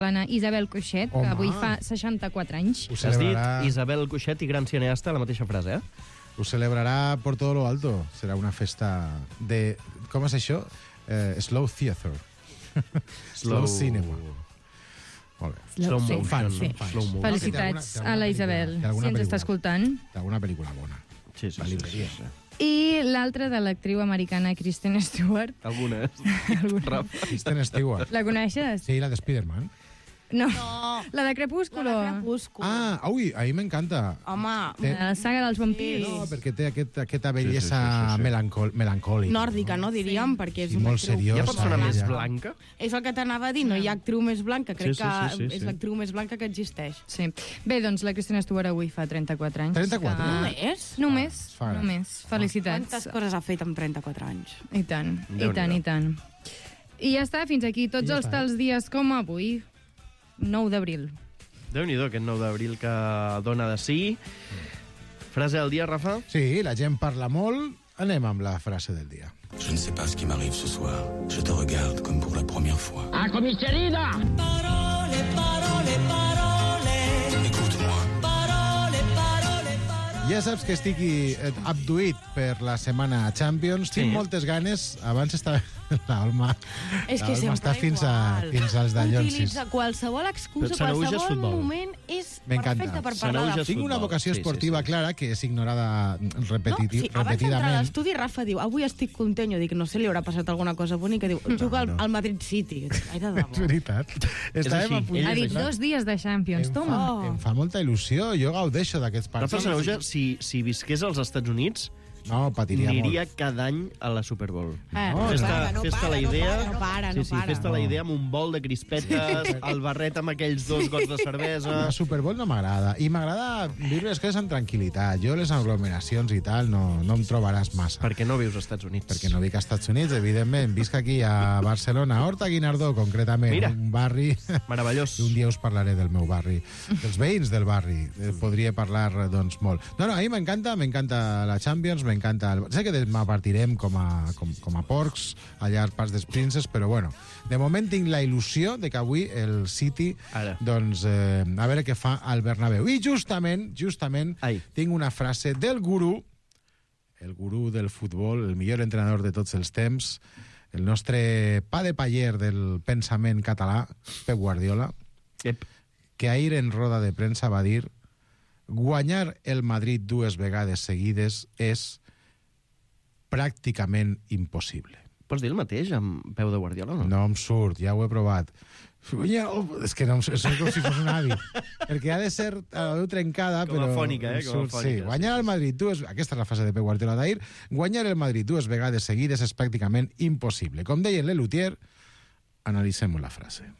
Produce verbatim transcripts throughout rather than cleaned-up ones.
catalana Isabel Coixet, Home. que avui fa seixanta-quatre anys. Ho Has dit celebrarà, Isabel Coixet i gran cineasta, la mateixa frase, eh? ho celebrarà por todo lo alto. Serà una festa de... Com és això? Eh, slow theater. Slow cinema. Molt bé. Slow Sí, motion. Fans, sí. fans. Slow motion. Felicitats Té alguna- té alguna a la pel·lícula- Isabel, té alguna si ens està pel·lícula. escoltant. D'alguna pel·lícula bona. Sí, sí, La sí, libreria. sí, sí. I l'altra de l'actriu americana Kristen Stewart. Algunes. Alguna. Kristen Stewart. La coneixes? Sí, la de Spider-Man. No. No. La de Crepúsculo. La de Crepúsculo. Ah, ui, a mi m'encanta. Home, Té- La saga dels vampirs. No, perquè té aquest, aquesta bellesa Sí, sí, sí, sí, sí. melancòl- melancòlica. nòrdica, no, diríem, perquè és I una molt actriu... seriosa. Hi ha persona ella. més blanca? És el que t'anava a dir, no hi ha actriu més blanca, crec Sí, sí, que sí, sí, és sí. l'actriu més blanca que existeix. Sí. Bé, doncs la Kristen Stewart avui fa trenta-quatre anys. trenta-quatre? Que... Només? Només, Fa- només. Felicitats. Quantes coses ha fet amb trenta-quatre anys? I tant, i Déu-n'hi-do. tant, i tant. I ja està, fins aquí tots I ja els està. tals dies com avui, nou d'abril. Déu-n'hi-do, aquest nou d'abril que dona de sí. Frase del dia, Rafa? Sí, la gent parla molt. Anem amb la frase del dia. Je ne sais pas ce qui m'arrive ce soir. Je te regarde comme pour la première fois. A cominciarina! Écoute-moi. Ja saps que estic eh, abduït per la setmana Champions. Sí. Tinc moltes ganes. Abans estava... L'Alma És que l'Alma sempre està fins, a, igual. fins als dallonsis. Utilitza qualsevol excusa, Però Sanaúja és qualsevol futbol. moment és M'encanta. perfecte per parlar Sanaúja de és Tinc una futbol. vocació Sí, sí, esportiva sí. clara que és ignorada repetiti No, sí, abans d'entrar a repetidament. l'estudi, Rafa diu, avui estic content. Jo dic, no sé, li haurà passat alguna cosa bonica. Diu, juga al, no. al Madrid City. Ai, de És debò. veritat. Estàvem així. a punt Ell Ha de dit clar. dos dies de Champions, Em toma. fa, Oh. em fa molta il·lusió. Jo gaudeixo d'aquests Rafa partits. Sanaúja, si, si visqués als Estats Units, No, patiria aniria molt. cada any a la Super Bowl. Eh, No, Fes-te para, no fes-te para, la no idea... para, no para, no sí, sí, para. fes-te la idea amb un bol de crispetes, el barret amb aquells dos gots de cervesa... La Super Bowl no m'agrada. I m'agrada viure les coses amb tranquil·litat. Jo les aglomeracions i tal no, no em trobaràs massa. Perquè no vius als Estats Units. Perquè no vic als Estats Units, evidentment. Visc aquí a Barcelona, a Horta Guinardó, concretament. Mira. Un barri... Meravellós. Un dia us parlaré del meu barri, dels veïns del barri. Eh, Podria parlar, doncs, molt. No, no, a mi m'encanta, m'encanta la Champions, m'encanta... El... Sé que demà partirem com a, com, com a porcs allà al Pas dels Princes, però bueno, de moment tinc la il·lusió de que avui el City, Ara. doncs, eh, a veure què fa al Bernabéu. I justament, justament, Ai. tinc una frase del gurú, el gurú del futbol, el millor entrenador de tots els temps, el nostre pa de paller del pensament català, Pep Guardiola, Ep. que ahir en roda de premsa va dir guanyar el Madrid dues vegades seguides és pràcticament impossible. Pots dir el mateix amb peu de Guardiola o no? No em surt, ja ho he provat. Guanyar el- És que no em surt, és com si fos un avi. Perquè ha de ser a la veu trencada, Com a però... fònica, eh? em Com a surt, fònica, sí. sí, Guanyar sí, el Madrid dues... Aquesta és la frase de Pep Guardiola d'ahir. Guanyar el Madrid dues vegades seguides és pràcticament impossible. Com deia Lelutier, analitzem la frase.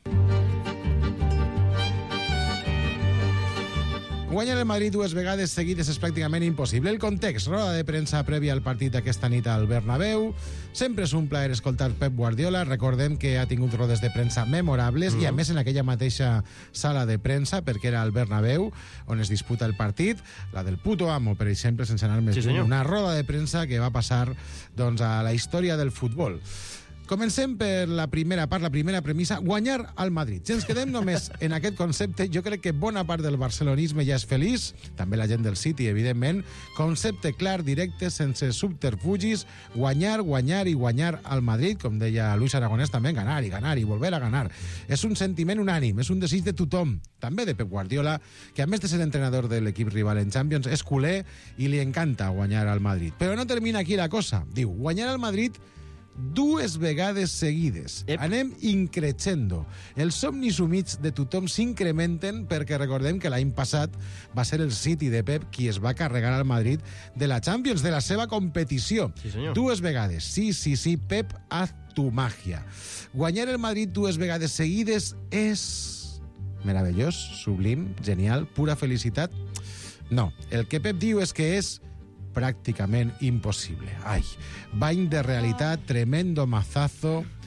Guanyar el Madrid dues vegades seguides és pràcticament impossible. El context, roda de premsa prèvia al partit d'aquesta nit al Bernabéu. Sempre és un plaer escoltar Pep Guardiola. Recordem que ha tingut rodes de premsa memorables mm. i a més en aquella mateixa sala de premsa, perquè era al Bernabéu, on es disputa el partit, la del puto amo, per exemple, sense anar més Sí, lluny. senyor. Una roda de premsa que va passar doncs, a la història del futbol. Comencem per la primera part, la primera premissa, guanyar al Madrid. Si ens quedem només en aquest concepte, jo crec que bona part del barcelonisme ja és feliç, també la gent del City, evidentment. Concepte clar, directe, sense subterfugis, guanyar, guanyar i guanyar al Madrid, com deia Luis Aragonès també, ganar i ganar i volver a ganar. És un sentiment unànim, és un desig de tothom, també de Pep Guardiola, que a més de ser entrenador de l'equip rival en Champions, és culer i li encanta guanyar al Madrid. Però no termina aquí la cosa. Diu, guanyar al Madrid dues vegades seguides. Ep. Anem increixendo. Els somnis humits de tothom s'incrementen perquè recordem que l'any passat va ser el City de Pep qui es va carregar al Madrid de la Champions, de la seva competició. Sí, senyor. Dues vegades. Sí, sí, sí, Pep, haz tu magia. Guanyar el Madrid dues vegades seguides és meravellós, sublim, genial, pura felicitat. No, el que Pep diu és que és pràcticament impossible. Ai, bany de realitat, tremendo mazazo,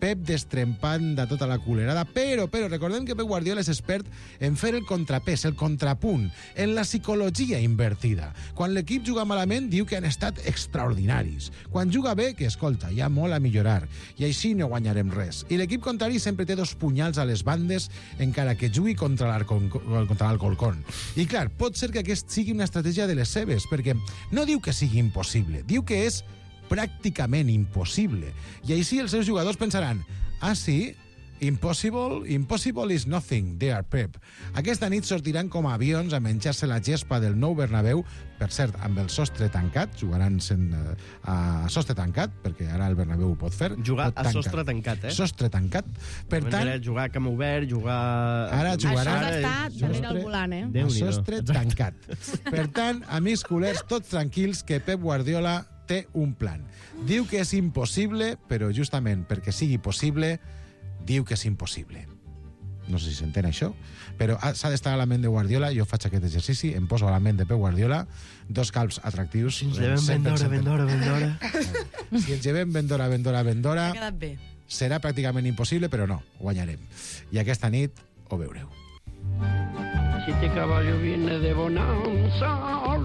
Pep destrempant de tota la culerada, però, però, recordem que Pep Guardiola és expert en fer el contrapès, el contrapunt, en la psicologia invertida. Quan l'equip juga malament, diu que han estat extraordinaris. Quan juga bé, que, escolta, hi ha molt a millorar, i així no guanyarem res. I l'equip contrari sempre té dos punyals a les bandes, encara que jugui contra l'Alcorcón. I, clar, pot ser que aquest sigui una estratègia de les seves, perquè no diu que sigui impossible, diu que és pràcticament impossible. I així els seus jugadors pensaran, ah, sí? Impossible? Impossible is nothing, they are Pep. Aquesta nit sortiran com a avions a menjar-se la gespa del nou Bernabéu, per cert, amb el sostre tancat, jugaran sen, uh, a sostre tancat, perquè ara el Bernabéu ho pot fer. Jugar pot a tancar. sostre tancat, eh? Sostre tancat. Per tant, jugar a camp obert, jugar... Ara jugarà... Això d'estar darrere el volant, eh? A sostre tancat. Per tant, amics culers, tots tranquils, que Pep Guardiola té un plan. Diu que és impossible, però justament perquè sigui possible, diu que és impossible. No sé si s'entén això, però s'ha d'estar a la ment de Guardiola. Jo faig aquest exercici, em poso a la ment de Pep Guardiola, dos calps atractius. Si ens llevem ben d'hora, ben d'hora, ben d'hora. Si ens llevem ben d'hora, ben d'hora, ben d'hora, Ha quedat bé. serà pràcticament impossible, però no, guanyarem. I aquesta nit ho veureu. Si este caballo viene de bonanza.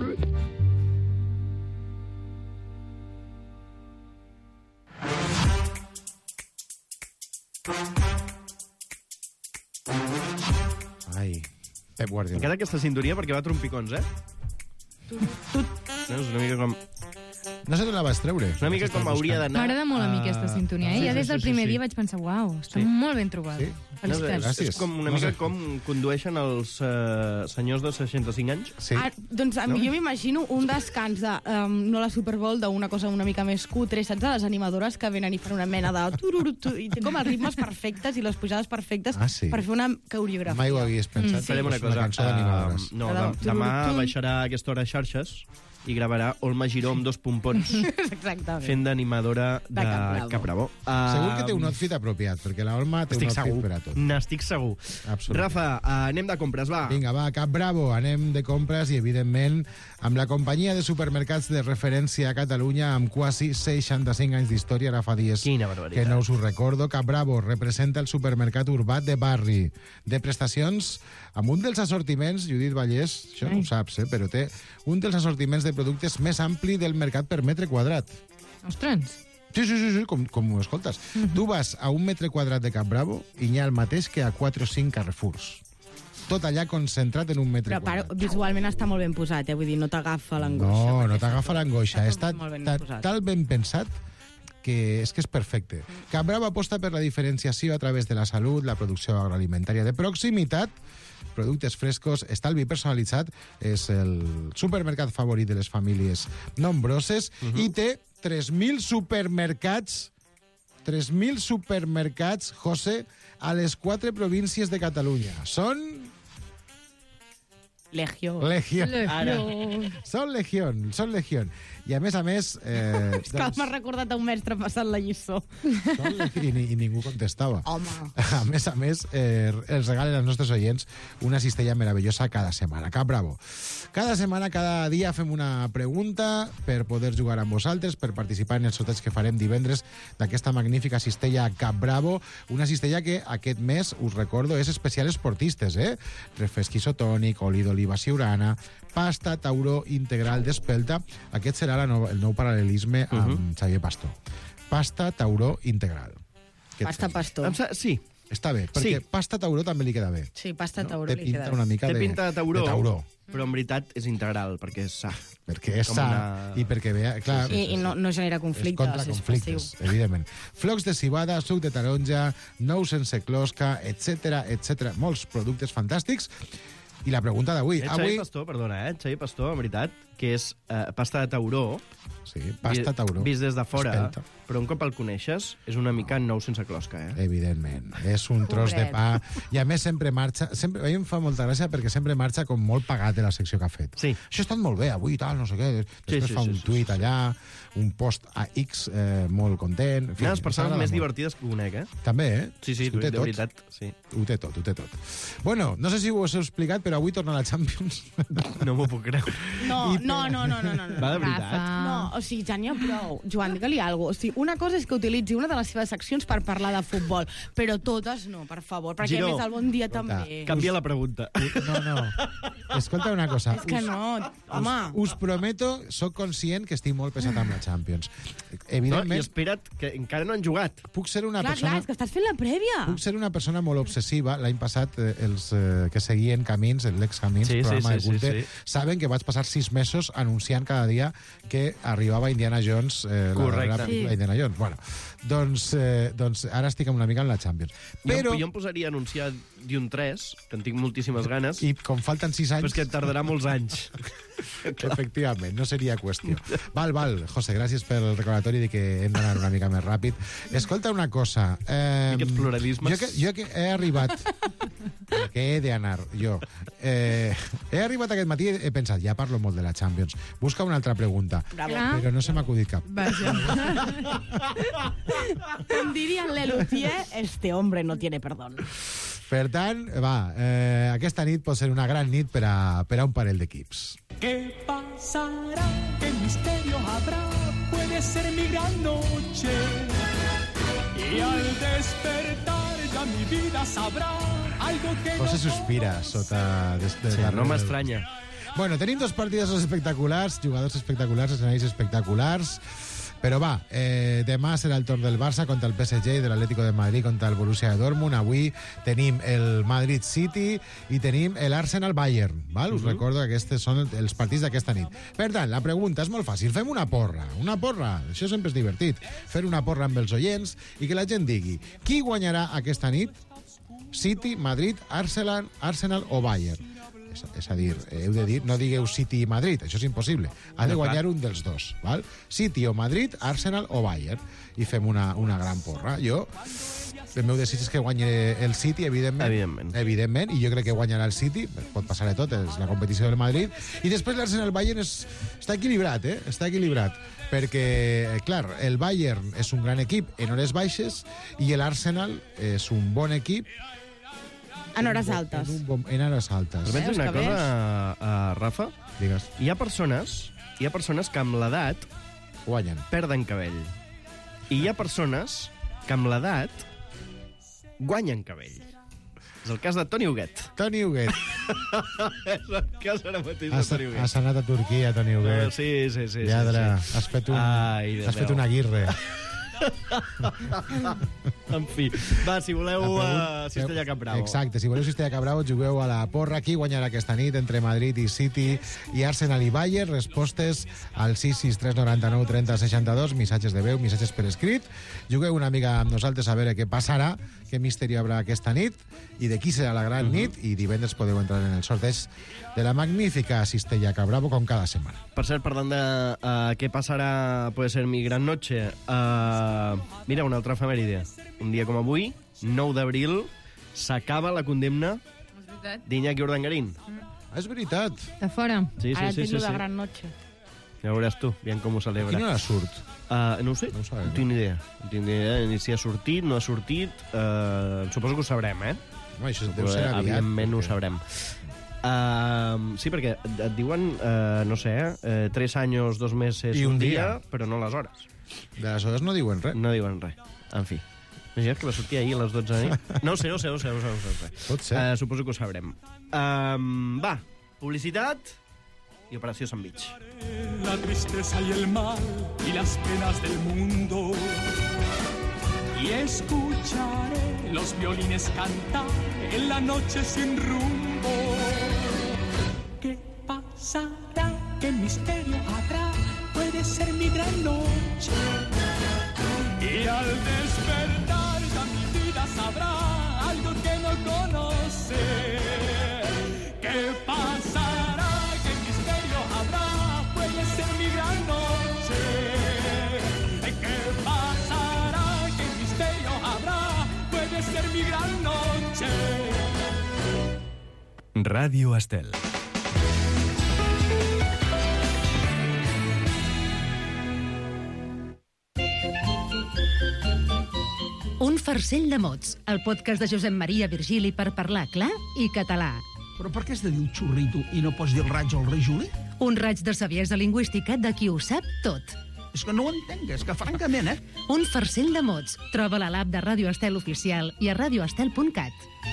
Ai, Pep Guardiola. M'encanta aquesta cinturia perquè va a trompicons, eh? No, és una mica com... No sé d'on la vas treure. Una mica com hauria d'anar... M'agrada molt a mi aquesta sintonia, eh? Sí, Ja sí, des del sí, primer sí, dia sí. vaig pensar, uau, està Sí. molt ben trobada. Sí. No, és, Felicitats. Gràcies. és com una No mica sé. com condueixen els uh, senyors de seixanta-cinc anys. Sí. Ah, doncs a mi, jo m'imagino un descans de, um, no la Super Bowl, d'una cosa una mica més cutre, saps? De les animadores que venen i fan una mena de... tururut, i té com els ritmes perfectes i les pujades perfectes Ah, sí? per fer una coreografia. Mai ho havies pensat. Farem una És cosa. cançó d'animadores. Uh, no, Però- de, demà baixarà a aquesta hora a xarxes i gravarà Olma Giró amb dos pompons Exactament. fent d'animadora de, De Cap Caprabo. Uh, Segur que té un outfit apropiat, perquè la Olma té Estic un outfit segur. per a tot. N'estic segur. Absolutament. Rafa, uh, anem de compres, va. Vinga, va, Cap Bravo, anem de compres i, evidentment, amb la companyia de supermercats de referència a Catalunya amb quasi seixanta-cinc anys d'història, ara fa dies Quina barbaritat. que no us ho recordo. Cap Bravo representa el supermercat urbà de barri, de prestacions amb un dels assortiments, Judit Vallès, això no ho saps, eh, però té un dels assortiments de productes més ampli del mercat per metre quadrat. Ostres. Sí, sí, sí, sí, com, com ho escoltes. Uh -huh. Tu vas a un metre quadrat de Cap Bravo i n'hi ha el mateix que a quatre o cinc Carrefours. Tot allà concentrat en un metre Però quadrat. part, visualment està molt ben posat, eh? Vull dir, no t'agafa l'angoixa. No, perquè no t'agafa l'angoixa. Està Està tot molt ben ta- posat. tal ben pensat que és que és perfecte. Cap Bravo aposta per la diferenciació a través de la salut, la producció agroalimentària de proximitat, productes frescos, estalvi personalitzat, és el supermercat favorit de les famílies nombroses, uh -huh. i té tres mil supermercats, tres mil supermercats, José, a les quatre províncies de Catalunya. Són Legio. legió. Ara. Són legió, són legió. I a més a més... Eh, És que m'ha recordat a un mestre passant la lliçó. són legió, i, ni- i ningú contestava. Home. A més a més, eh, els regalen als nostres oients una cistella meravellosa cada setmana. Cap Bravo. Cada setmana, cada dia fem una pregunta per poder jugar amb vosaltres, per participar en el sorteig que farem divendres d'aquesta magnífica cistella Cap Bravo. Una cistella que aquest mes, us recordo, és especial esportistes, eh? Refresc isotònic, oli d'oliva siurana, pasta tauró integral d'espelta. Aquest serà la nova, el nou paral·lelisme amb uh -huh. Xavier Pastor. Pasta tauró integral. Què et Pasta sembla? pastor. Em sa... Sí, Està bé, perquè Sí. pasta tauró també li queda bé. Sí, pasta No, tauró Té li pinta queda una bé. mica té de, pinta de tauró, de tauró. però en veritat és integral, perquè és sa. Perquè és Com sa una- i perquè ve... Clar, I, i no, no genera és conflictes, contra és conflictes, passiu. evidentment. Flocs de cibada, suc de taronja, nou sense closca, etc etc. Molts productes fantàstics. I la pregunta d'avui... Eh, Xavi Avui... Pastor, perdona, eh? Xavi Pastor, en veritat, que és eh, pasta de tauró, Sí, pasta vi- tauró. vist des de fora, Espelta. però un cop el coneixes, és una mica nou sense closca, eh? Evidentment. És un tros de Pobret. pa. I a més sempre marxa... Sempre, a mi em fa molta gràcia perquè sempre marxa com molt pagat de la secció que ha fet. Sí. Això ha estat molt bé avui i tal, no sé què. Després sí, fa sí, un sí, tuit sí, sí. allà, un post a X eh, molt content. En fi, Una de les ens persones agrada més molt. divertides que conec, eh? També, eh? Sí, sí, És que ho té de tot. veritat, sí. Ho té tot, ho té tot. Bueno, no sé si us he explicat, però avui torna la Champions. No m'ho puc creure. No, I no No, no, no, no, no. no. Va, de veritat? Rafa. No, o sigui, ja n'hi ha prou. Joan, digue-li alguna cosa. O sigui, una cosa és que utilitzi una de les seves seccions per parlar de futbol, però totes no, per favor, perquè Giró. a més el bon dia Escolta, també. Canvia la pregunta. No, no. Escolta una cosa. És que Us- no, home. Us prometo, sóc conscient que estic molt pesat amb la Champions. No? Evidentment, I espera't, que encara no han jugat. puc ser una Clar, persona... clar, és que estàs fent la prèvia. Puc ser una persona molt obsessiva. L'any passat, eh, els eh, que seguien Camins, l'ex Camins, Sí, sí, programa sí, de culte, sí, sí. saben que vaig passar sis mesos anunciant cada dia que arribava Indiana Jones, eh, la Correcte. darrera pel·lícula Sí. Indiana Jones. Bueno, doncs, eh, doncs ara estic una mica en la Champions. Però... Però, Jo, jo em posaria a anunciar Dune tres, que en tinc moltíssimes ganes, i com falten sis però anys... és que tardarà molts anys. Efectivament, no seria qüestió. Val, val, José, gràcies pel recordatori de que hem d'anar una mica més ràpid. Escolta una cosa. Eh, Aquests pluralismes. Jo que, jo que he arribat... que he d'anar, jo. Eh, he arribat aquest matí i he pensat, ja parlo molt de la Champions. Busca una altra pregunta. Bravo. Clar. Però no se m'ha acudit cap. Vaja. Com diria Lelutier, este hombre no tiene perdón. Per tant, va, eh, aquesta nit pot ser una gran nit per a, per a un parell d'equips. ¿Qué pasará? ¿Qué misterio habrá? Puede ser mi gran noche. Y al despertar ya mi vida sabrá algo que José no suspira sota... Des, de Sí, darrere no del- m'estranya. Bueno, tenim dos partits espectaculars, jugadors espectaculars, escenaris espectaculars, però va, eh, demà serà el torn del Barça contra el P S G i de l'Atlético de Madrid contra el Borussia Dortmund. Avui tenim el Madrid City i tenim l'Arsenal Bayern, val? Us recordo que aquests són els partits d'aquesta nit. Per tant, la pregunta és molt fàcil. Fem una porra, una porra. Això sempre és divertit. Fer una porra amb els oients i que la gent digui qui guanyarà aquesta nit? City, Madrid, Arsenal, Arsenal o Bayern? És, és a dir, heu de dir, no digueu City i Madrid, això és impossible. Ha de No, guanyar clar. un dels dos, val? City o Madrid, Arsenal o Bayern. I fem una, una gran porra. Jo, el meu desig és que guanyi el City, evidentment. Evidentment. Evidentment, i jo crec que guanyarà el City, pot passar de tot, és la competició del Madrid. I després l'Arsenal-Bayern és, està equilibrat, eh? Està equilibrat. Perquè, eh, clar, el Bayern és un gran equip en hores baixes i l'Arsenal és un bon equip En hores en un altes. bon- En, un bon, en hores altes. Però Veus una que cosa, uh, Rafa? Digues, Hi ha persones, hi ha persones que amb l'edat guanyen. perden cabell. I hi ha persones que amb l'edat guanyen cabell. És el cas de Toni Huguet. Toni Huguet. És el cas ara mateix de Has, Toni Huguet. has anat a Turquia, Toni Eh, Huguet. sí, sí, sí. Lladre, sí, sí. has fet un, Ai, Déu has fet meu. una guirre. En fi, va, si voleu uh, Cistella Cap Bravo. Exacte, si voleu Cistella Cap Bravo, jugueu a la porra. Qui guanyarà aquesta nit entre Madrid i City i Arsenal i Bayern? Respostes al sis sis tres nou nou trenta seixanta dos, missatges de veu, missatges per escrit. Jugueu una mica amb nosaltres a veure què passarà, què misteri hi haurà aquesta nit i de qui serà la gran nit, i divendres podeu entrar en el sorteig de la magnífica Cistella Cap Bravo, com cada setmana. Per cert, parlant de uh, què passarà, puede ser mi gran noche, uh, mira, una altra efemèride. Un dia com avui, nou d'abril, s'acaba la condemna És veritat. d'Iñaki Urdangarín. Ah, és veritat. De fora. Sí, Ara sí, sí, entenc sí, lo de sí. gran noche. Ja veuràs tu, aviam com ho A celebra. quina hora surt? Uh, no ho sé, No ho sabem, no tinc ni idea. No tinc ni idea ni si ha sortit, no ha sortit. Uh, suposo que ho sabrem, eh? No, això deu Però, ser aviat. evidentment ho perquè- sabrem. Uh, sí, perquè et et diuen, uh, no sé, eh, tres anys, dos mesos, I un, un dia, dia. però no les hores. De les hores no diuen res. No diuen res. En fi. Imagina't que va sortir ahir a les dotze de nit. No ho sé, no ho sé, no ho sé. No ho sé, no ho sé. Pot ser. Uh, suposo que ho sabrem. Um, va, publicitat i Operació Sandwich. La tristeza y el mal y las penas del mundo. Y escucharé los violines cantar en la noche sin rumbo. ¿Qué pasará? ¿Qué misterio habrá? Puede ser mi gran noche. Y al despertar ya mi vida sabrá algo que no conoce. ¿Qué pasará? ¿Qué misterio habrá? Puede ser mi gran noche. ¿Qué pasará? ¿Qué misterio habrá? Puede ser mi gran noche. Ràdio Estel. Un farcell de mots, el podcast de Josep Maria Virgili per parlar clar i català. Però per què has de dir el xurrito i no pots dir el raig o el rei Juli? Un raig de saviesa lingüística de qui ho sap tot. És que no ho entenc, és que francament, eh? Un farcell de mots. Troba a l'app de Ràdio Estel Oficial i a radioestel punt cat.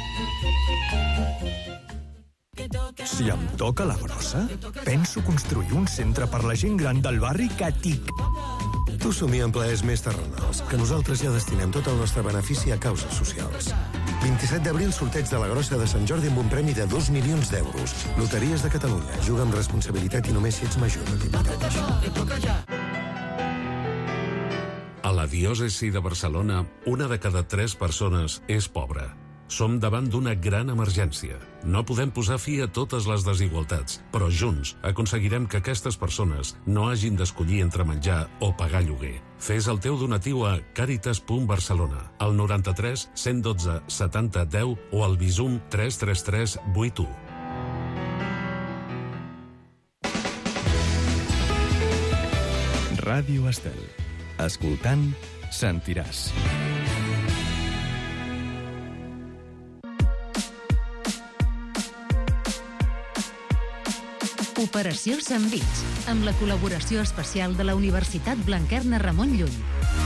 Si em toca la grossa, penso construir un centre per la gent gran del barri que tic. Tu somia en plaers més terrenals, que nosaltres ja destinem tot el nostre benefici a causes socials. vint-i-set d'abril, sorteig de la grossa de Sant Jordi amb un premi de dos milions d'euros. Loteries de Catalunya. Juga amb responsabilitat i només si ets major de divuit anys. A la diòcesi de Barcelona, una de cada tres persones és pobra. Som davant d'una gran emergència. No podem posar fi a totes les desigualtats, però junts aconseguirem que aquestes persones no hagin d'escollir entre menjar o pagar lloguer. Fes el teu donatiu a càritas punt barcelona, al noranta-tres cent dotze setanta deu o al Bizum tres tres tres vuit u. Ràdio Estel. Escoltant, sentiràs. Operació Sandvits, amb la col·laboració especial de la Universitat Blanquerna Ramon Llull.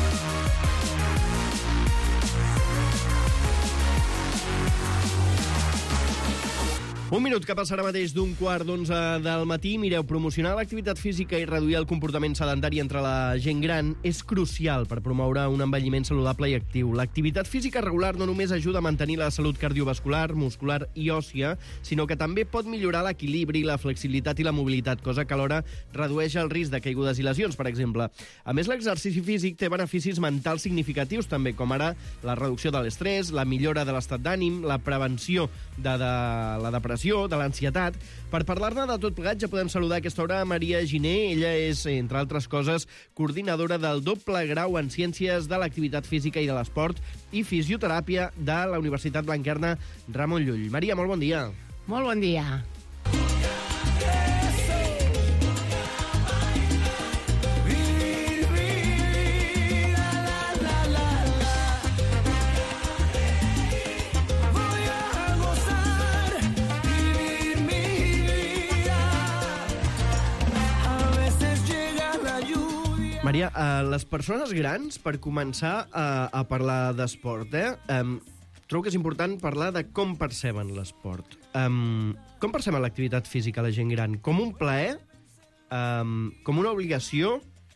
Un minut que passa ara mateix d'un quart d'onze del matí. Mireu, promocionar l'activitat física i reduir el comportament sedentari entre la gent gran és crucial per promoure un envelliment saludable i actiu. L'activitat física regular no només ajuda a mantenir la salut cardiovascular, muscular i òssia, sinó que també pot millorar l'equilibri, la flexibilitat i la mobilitat, cosa que alhora redueix el risc de caigudes i lesions, per exemple. A més, l'exercici físic té beneficis mentals significatius també, com ara la reducció de l'estrès, la millora de l'estat d'ànim, la prevenció de, de la depressió, de l'ansietat. Per parlar-ne de tot plegat ja podem saludar a aquesta hora a Maria Giner. Ella és, entre altres coses, coordinadora del doble grau en Ciències de l'Activitat Física i de l'Esport i Fisioteràpia de la Universitat Blanquerna Ramon Llull. Maria, molt bon dia. Molt bon dia. Maria, uh, les persones grans, per començar uh, a parlar d'esport, eh? Um, trobo que és important parlar de com perceben l'esport. Um, com perceben l'activitat física la gent gran? Com un plaer? Um, com una obligació?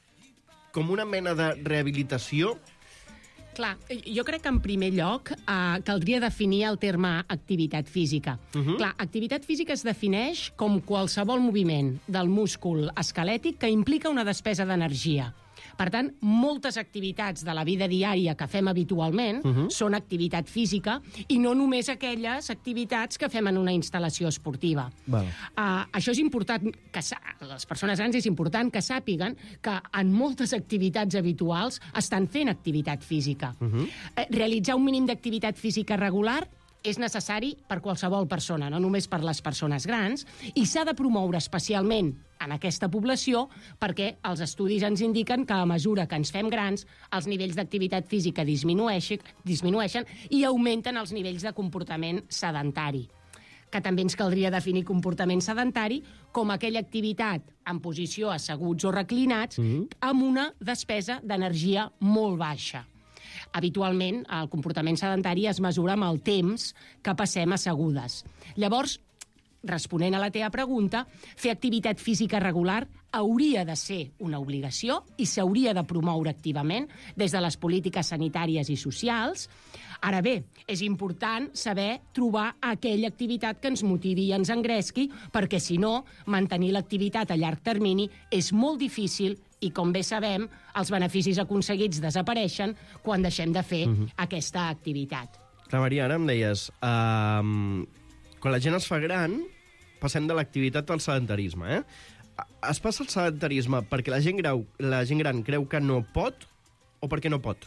Com una mena de rehabilitació? Clar, jo crec que en primer lloc eh, caldria definir el terme activitat física. Uh-huh. Clar, activitat física es defineix com qualsevol moviment del múscul esquelètic que implica una despesa d'energia. Per tant, moltes activitats de la vida diària que fem habitualment uh-huh. són activitat física i no només aquelles activitats que fem en una instal·lació esportiva. Val. Uh, això és important, que les persones grans és important que sàpiguen que en moltes activitats habituals estan fent activitat física. Uh-huh. Uh, realitzar un mínim d'activitat física regular és necessari per qualsevol persona, no només per les persones grans, i s'ha de promoure especialment en aquesta població perquè els estudis ens indiquen que a mesura que ens fem grans, els nivells d'activitat física disminueixen, disminueixen i augmenten els nivells de comportament sedentari, que també ens caldria definir comportament sedentari com aquella activitat en posició asseguts o reclinats mm-hmm. amb una despesa d'energia molt baixa. Habitualment, el comportament sedentari es mesura amb el temps que passem assegudes. Llavors, responent a la teva pregunta, fer activitat física regular hauria de ser una obligació i s'hauria de promoure activament des de les polítiques sanitàries i socials. Ara bé, és important saber trobar aquella activitat que ens motivi i ens engresqui, perquè, si no, mantenir l'activitat a llarg termini és molt difícil i, com bé sabem, els beneficis aconseguits desapareixen quan deixem de fer uh-huh. aquesta activitat. Clar, Maria, ara em deies, uh, quan la gent es fa gran, passem de l'activitat al sedentarisme, eh? Es passa al sedentarisme perquè la gent, grau, la gent gran creu que no pot o perquè no pot?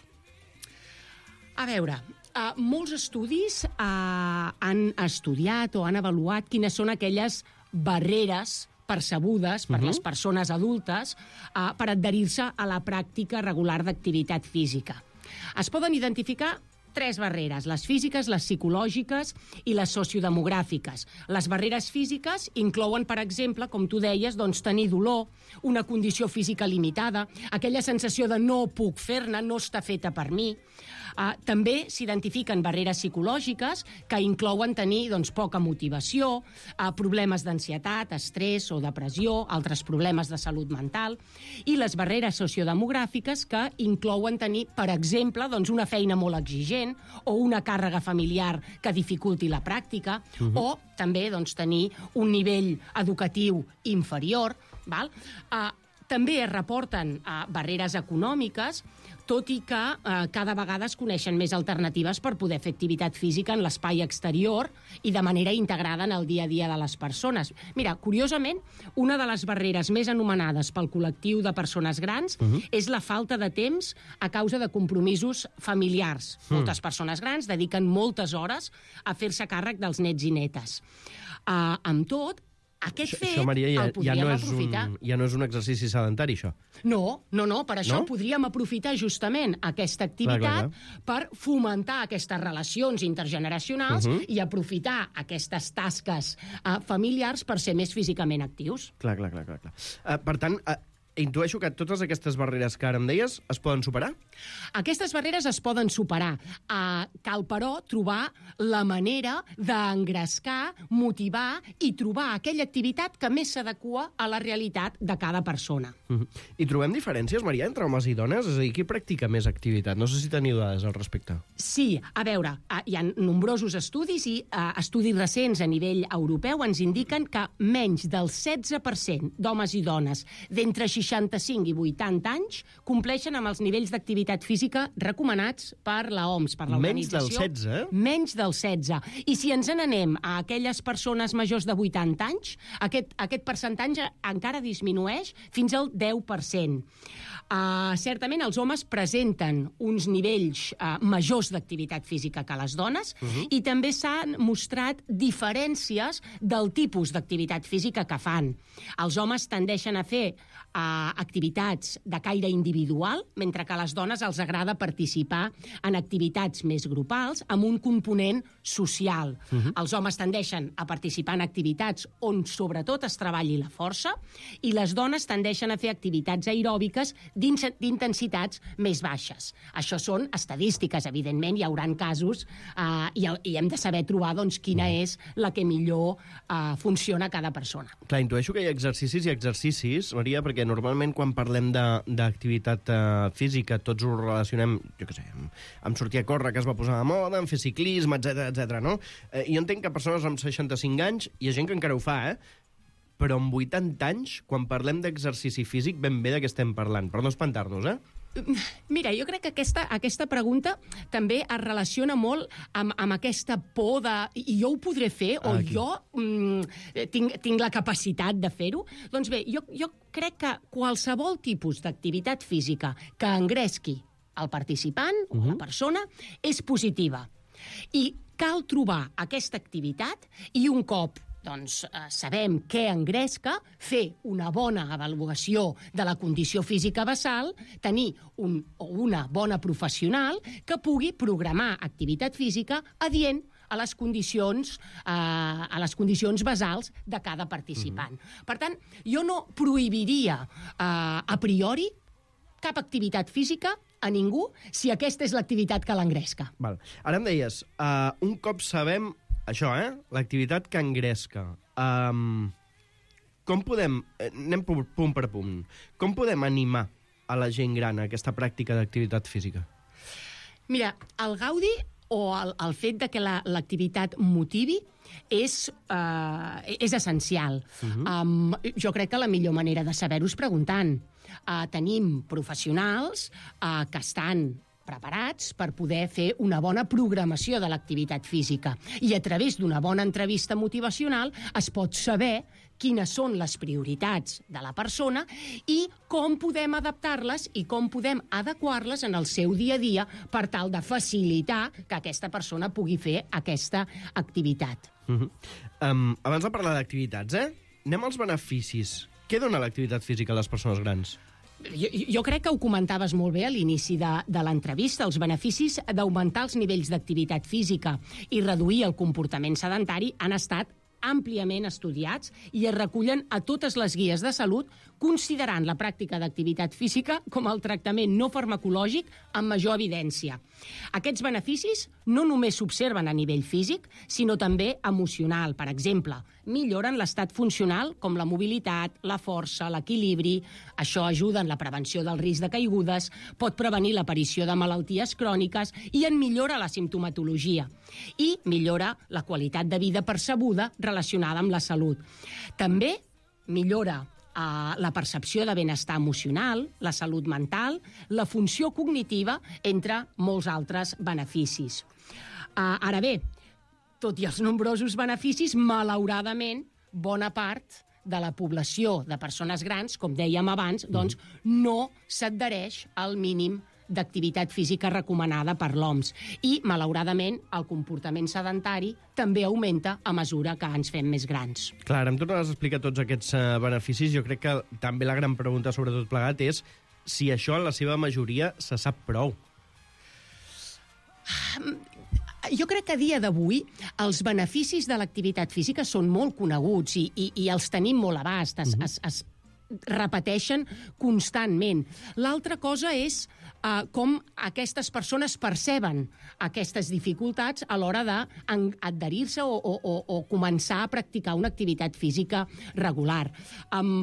A veure, uh, molts estudis uh, han estudiat o han avaluat quines són aquelles barreres percebudes per uh-huh. les persones adultes uh, per adherir-se a la pràctica regular d'activitat física. Es poden identificar tres barreres, les físiques, les psicològiques i les sociodemogràfiques. Les barreres físiques inclouen, per exemple, com tu deies, doncs, tenir dolor, una condició física limitada, aquella sensació de no puc fer-ne, no està feta per mi. Uh, també s'identifiquen barreres psicològiques que inclouen tenir doncs, poca motivació, uh, problemes d'ansietat, estrès o depressió, altres problemes de salut mental, i les barreres sociodemogràfiques que inclouen tenir, per exemple, doncs, una feina molt exigent o una càrrega familiar que dificulti la pràctica, uh-huh. o també doncs, tenir un nivell educatiu inferior. Val? Uh, també es reporten uh, barreres econòmiques, tot i que eh, cada vegada es coneixen més alternatives per poder fer activitat física en l'espai exterior i de manera integrada en el dia a dia de les persones. Mira, curiosament, una de les barreres més anomenades pel col·lectiu de persones grans uh-huh. és la falta de temps a causa de compromisos familiars. Uh-huh. Moltes persones grans dediquen moltes hores a fer-se càrrec dels nets i netes. Uh, amb tot, aquest fet això, Maria, ja, el podríem ja no aprofitar. Un, ja no és un exercici sedentari, això. No, no, no, per això no? podríem aprofitar justament aquesta activitat clar, clar, clar. per fomentar aquestes relacions intergeneracionals uh-huh. i aprofitar aquestes tasques uh, familiars per ser més físicament actius. Clar, clar, clar. clar, clar. Uh, per tant, uh, intueixo que totes aquestes barreres que ara em deies es poden superar? Aquestes barreres es poden superar. Uh, cal, però, trobar la manera d'engrescar, motivar i trobar aquella activitat que més s'adequa a la realitat de cada persona. Uh-huh. I trobem diferències, Maria, entre homes i dones? És a dir, qui practica més activitat? No sé si teniu dades al respecte. Sí, a veure, uh, hi ha nombrosos estudis i uh, estudis recents a nivell europeu ens indiquen que menys del setze per cent d'homes i dones d'entre seixanta-cinc i vuitanta anys compleixen amb els nivells d'activitat física recomanats per la O M S, per l'organització. Menys del setze, eh? Menys del setze. I si ens n'anem a aquelles persones majors de vuitanta anys, aquest, aquest percentatge encara disminueix fins al deu per cent. Uh, certament, els homes presenten uns nivells uh, majors d'activitat física que les dones uh-huh. i també s'han mostrat diferències del tipus d'activitat física que fan. Els homes tendeixen a fer uh, activitats de caire individual, mentre que a les dones els agrada participar en activitats més grupals amb un component social. Uh-huh. Els homes tendeixen a participar en activitats on sobretot es treballi la força i les dones tendeixen a fer activitats aeròbiques d'intensitats més baixes. Això són estadístiques, evidentment, hi haurà casos eh, i, i hem de saber trobar doncs, quina és la que millor eh, funciona a cada persona. Clar, intueixo que hi ha exercicis i exercicis, Maria, perquè normalment quan parlem d'activitat uh, física tots ho relacionem, jo què sé, amb, amb sortir a córrer, que es va posar de moda, amb fer ciclisme, etcètera, etcètera, no? Eh, jo entenc que persones amb seixanta-cinc anys, hi ha gent que encara ho fa, eh? Però amb vuitanta anys, quan parlem d'exercici físic, ben bé de què estem parlant, per no espantar-nos, eh? Mira, jo crec que aquesta, aquesta pregunta també es relaciona molt amb, amb aquesta por de i jo ho podré fer o Aquí. jo mm, tinc, tinc la capacitat de fer-ho. Doncs bé, jo, jo crec que qualsevol tipus d'activitat física que engresqui el participant uh-huh. o la persona és positiva. I cal trobar aquesta activitat i un cop doncs, eh, sabem què engresca, fer una bona avaluació de la condició física basal, tenir un, o una bona professional que pugui programar activitat física adient a les condicions, eh, a les condicions basals de cada participant. Mm-hmm. Per tant, jo no prohibiria eh, a priori cap activitat física a ningú si aquesta és l'activitat que l'engresca. Val. Ara em deies, uh, un cop sabem això, eh? L'activitat que engresca. Um, com podem... Anem punt per punt. Com podem animar a la gent gran a aquesta pràctica d'activitat física? Mira, el gaudi o el, el fet de que l'activitat la, motivi és, uh, és essencial. Uh-huh. um, jo crec que la millor manera de saber-ho és preguntant. Uh, tenim professionals uh, que estan preparats per poder fer una bona programació de l'activitat física. I a través d'una bona entrevista motivacional es pot saber quines són les prioritats de la persona i com podem adaptar-les i com podem adequar-les en el seu dia a dia per tal de facilitar que aquesta persona pugui fer aquesta activitat. Uh-huh. um, abans de parlar d'activitats, eh? Anem als beneficis. Què dona l'activitat física a les persones grans? Jo, jo crec que ho comentaves molt bé a l'inici de, de l'entrevista. Els beneficis d'augmentar els nivells d'activitat física i reduir el comportament sedentari han estat àmpliament estudiats i es recullen a totes les guies de salut, considerant la pràctica d'activitat física com el tractament no farmacològic amb major evidència. Aquests beneficis no només s'observen a nivell físic, sinó també emocional. Per exemple, milloren l'estat funcional com la mobilitat, la força, l'equilibri. Això ajuda en la prevenció del risc de caigudes, pot prevenir l'aparició de malalties cròniques i en millora la simptomatologia. I millora la qualitat de vida percebuda relacionada amb la salut. També millora Uh, la percepció de benestar emocional, la salut mental, la funció cognitiva, entre molts altres beneficis. Uh, ara bé, tot i els nombrosos beneficis, malauradament, bona part de la població de persones grans, com dèiem abans, doncs no s'adhereix al mínim d'activitat física recomanada per l'O M S. I, malauradament, el comportament sedentari també augmenta a mesura que ens fem més grans. Clar, em tornes a explicar tots aquests uh, beneficis. Jo crec que també la gran pregunta sobre tot plegat és si això, en la seva majoria, se sap prou. Jo crec que a dia d'avui els beneficis de l'activitat física són molt coneguts i, i, i els tenim molt a abast, es, uh-huh. es, es repeteixen constantment. L'altra cosa és uh, com aquestes persones perceben aquestes dificultats a l'hora d'adherir-se o, o, o, o començar a practicar una activitat física regular. Um,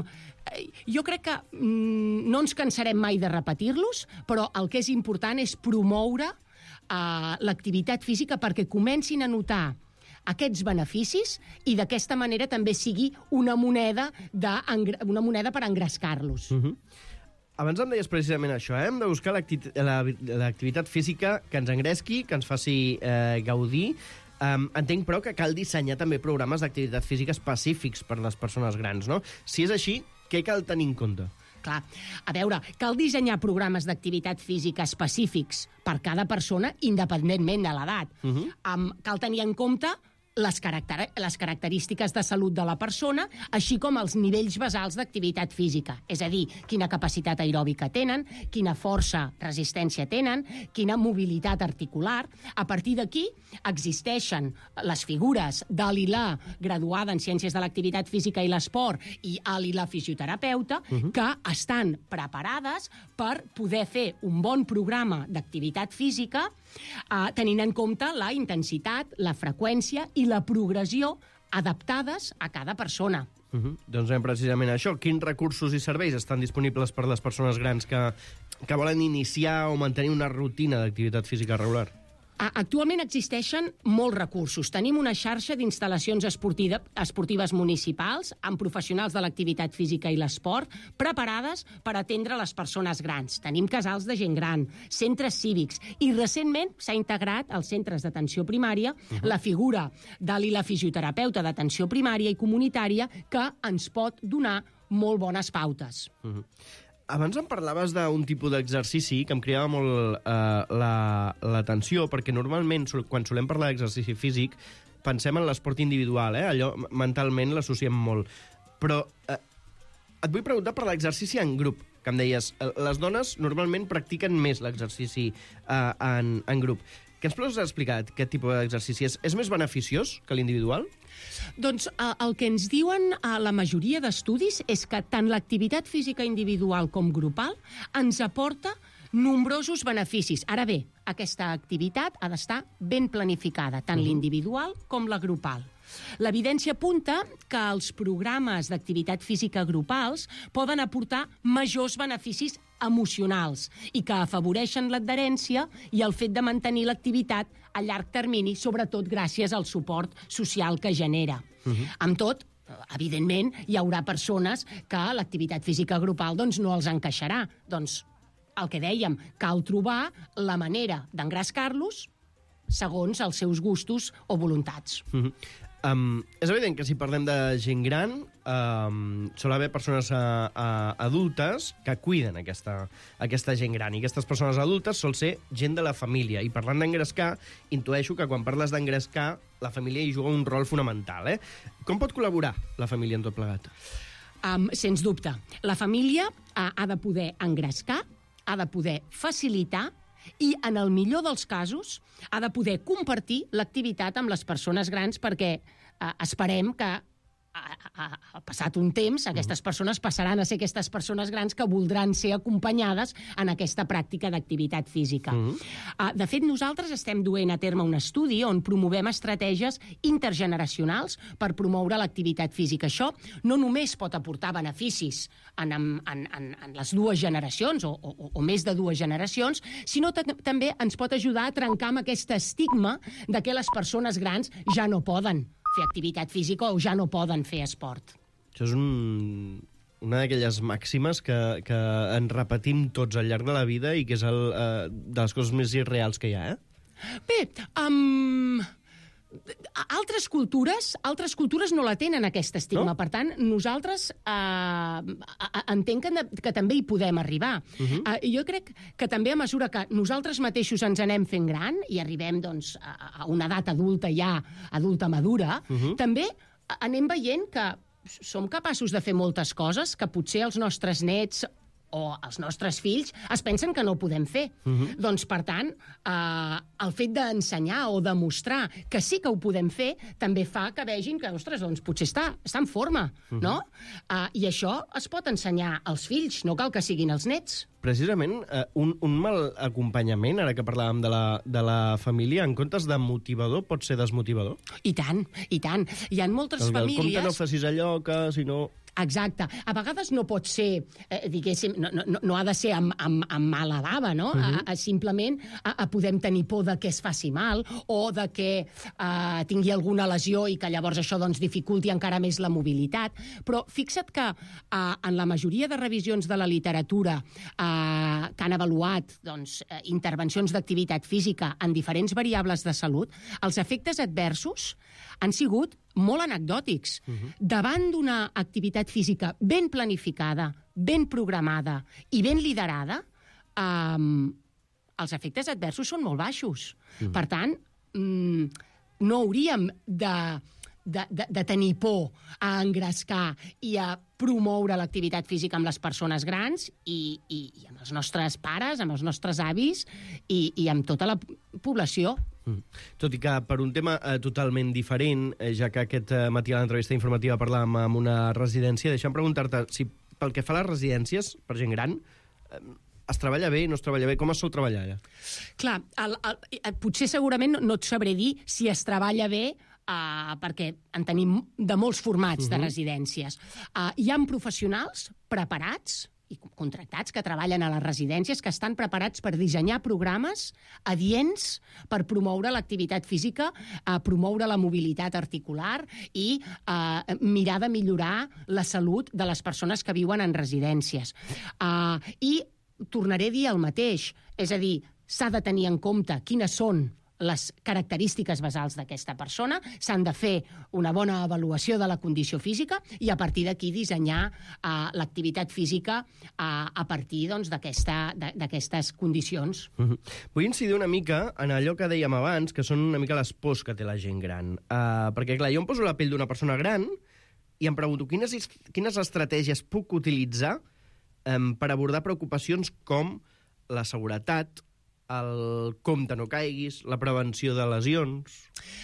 jo crec que mm, no ens cansarem mai de repetir-los, però el que és important és promoure uh, l'activitat física perquè comencin a notar aquests beneficis i d'aquesta manera també sigui una moneda, de, una moneda per engrescar-los. Uh-huh. Abans em deies precisament això, eh? Hem de buscar l'activitat física que ens engresqui, que ens faci eh, gaudir. Um, entenc, però, que cal dissenyar també programes d'activitat física específics per a les persones grans, no? Si és així, què cal tenir en compte? Clar, a veure, cal dissenyar programes d'activitat física específics per cada persona, independentment de l'edat. Uh-huh. Um, cal tenir en compte les, caracter les característiques de salut de la persona, així com els nivells basals d'activitat física. És a dir, quina capacitat aeròbica tenen, quina força, resistència tenen, quina mobilitat articular. A partir d'aquí existeixen les figures de l'I L A, graduada en Ciències de l'Activitat Física i l'Esport, i l'I L A fisioterapeuta, uh-huh. que estan preparades per poder fer un bon programa d'activitat física eh, tenint en compte la intensitat, la freqüència i la progressió adaptades a cada persona. Uh-huh. Doncs anem precisament a això. Quins recursos i serveis estan disponibles per a les persones grans que, que volen iniciar o mantenir una rutina d'activitat física regular? Actualment existeixen molts recursos. Tenim una xarxa d'instal·lacions esportiva, esportives municipals amb professionals de l'activitat física i l'esport preparades per atendre les persones grans. Tenim casals de gent gran, centres cívics i recentment s'ha integrat als centres d'atenció primària uh-huh. la figura de l'I L A fisioterapeuta d'atenció primària i comunitària que ens pot donar molt bones pautes. Uh-huh. Abans em parlaves d'un tipus d'exercici que em cridava molt eh, l'atenció, la, perquè normalment, quan solem parlar d'exercici físic, pensem en l'esport individual, eh? Allò mentalment l'associem molt. Però eh, et vull preguntar per l'exercici en grup, que em deies, les dones normalment practiquen més l'exercici eh, en, en grup. Què ens pots explicar aquest tipus d'exercici? És, és més beneficiós que l'individual? Doncs eh, el que ens diuen a la majoria d'estudis és que tant l'activitat física individual com grupal ens aporta nombrosos beneficis. Ara bé, aquesta activitat ha d'estar ben planificada, tant uh-huh. l'individual com la grupal. L'evidència apunta que els programes d'activitat física grupals poden aportar majors beneficis emocionals i que afavoreixen l'adherència i el fet de mantenir l'activitat a llarg termini, sobretot gràcies al suport social que genera. Uh-huh. Amb tot, evidentment, hi haurà persones que l'activitat física grupal doncs, no els encaixarà. Doncs el que dèiem, cal trobar la manera d'engrescar-los segons els seus gustos o voluntats. Uh-huh. Um, és evident que si parlem de gent gran, um, sol haver persones uh, uh, adultes que cuiden aquesta, aquesta gent gran. I aquestes persones adultes sol ser gent de la família. I parlant d'engrescar, intueixo que quan parles d'engrescar, la família hi juga un rol fonamental. Eh? Com pot col·laborar la família en tot plegat? Um, sens dubte. La família uh, ha de poder engrescar, ha de poder facilitar i, en el millor dels casos, ha de poder compartir l'activitat amb les persones grans perquè eh, esperem que ha passat un temps, aquestes persones passaran a ser aquestes persones grans que voldran ser acompanyades en aquesta pràctica d'activitat física. Uh -huh. De fet, nosaltres estem duent a terme un estudi on promovem estratègies intergeneracionals per promoure l'activitat física. Això no només pot aportar beneficis en, en, en, en les dues generacions, o, o, o més de dues generacions, sinó també ens pot ajudar a trencar amb aquest estigma de que les persones grans ja no poden fer activitat física o ja no poden fer esport. Això és un, una d'aquelles màximes que, que en repetim tots al llarg de la vida i que és el, uh, de les coses més irreals que hi ha, eh? Bé, um, altres cultures altres cultures no la tenen, aquest estigma. No? Per tant, nosaltres uh, entenc que, que també hi podem arribar. Uh-huh. uh, jo crec que també a mesura que nosaltres mateixos ens anem fent gran i arribem doncs, a, a una edat adulta ja, adulta madura, uh-huh. també anem veient que som capaços de fer moltes coses que potser els nostres nets o els nostres fills es pensen que no podem fer. Uh-huh. Doncs, per tant, eh, el fet d'ensenyar o demostrar que sí que ho podem fer també fa que vegin que, ostres, doncs potser està, està en forma, uh-huh. no? Eh, I això es pot ensenyar als fills, no cal que siguin els nets. Precisament, eh, un, un mal acompanyament, ara que parlàvem de la, de la família, en comptes de motivador, pot ser desmotivador? I tant, i tant. Hi ha moltes el, famílies... El compte no facis allò, que si no... Exacte. A vegades no pot ser, eh, diguéssim, no, no, no ha de ser amb, amb, amb mala bava, no? Uh-huh. a, a, simplement a, a podem tenir por de que es faci mal o de que eh, tingui alguna lesió i que llavors això doncs, dificulti encara més la mobilitat. Però fixa't que eh, en la majoria de revisions de la literatura eh, que han avaluat doncs, eh, intervencions d'activitat física en diferents variables de salut, els efectes adversos han sigut molt anecdòtics. Uh-huh. Davant d'una activitat física ben planificada, ben programada i ben liderada, um, els efectes adversos són molt baixos. Uh-huh. Per tant, um, no hauríem de, de, de, de tenir por a engrescar i a promoure l'activitat física amb les persones grans i, i, i amb els nostres pares, amb els nostres avis i, i amb tota la població. Mm. Tot i que per un tema eh, totalment diferent, eh, ja que aquest eh, matí a l'entrevista informativa parlàvem amb una residència, deixa'm preguntar-te si pel que fa a les residències per gent gran, eh, es treballa bé, no es treballa bé? Com es sol treballar allà? Clar, el, el, potser segurament no et sabré dir si es treballa bé Uh, perquè en tenim de molts formats uh-huh. de residències. Uh, hi ha professionals preparats i contractats que treballen a les residències que estan preparats per dissenyar programes adients per promoure l'activitat física, uh, promoure la mobilitat articular i uh, mirar de millorar la salut de les persones que viuen en residències. Uh, I tornaré a dir el mateix, és a dir, s'ha de tenir en compte quines són les característiques basals d'aquesta persona, s'han de fer una bona avaluació de la condició física i a partir d'aquí dissenyar uh, l'activitat física uh, a partir doncs, d'aquestes condicions. Uh-huh. Vull incidir una mica en allò que dèiem abans, que són una mica les pors que té la gent gran. Uh, perquè, clar, jo em poso la pell d'una persona gran i em pregunto quines, quines estratègies puc utilitzar um, per abordar preocupacions com la seguretat, el compte no caiguis, la prevenció de lesions...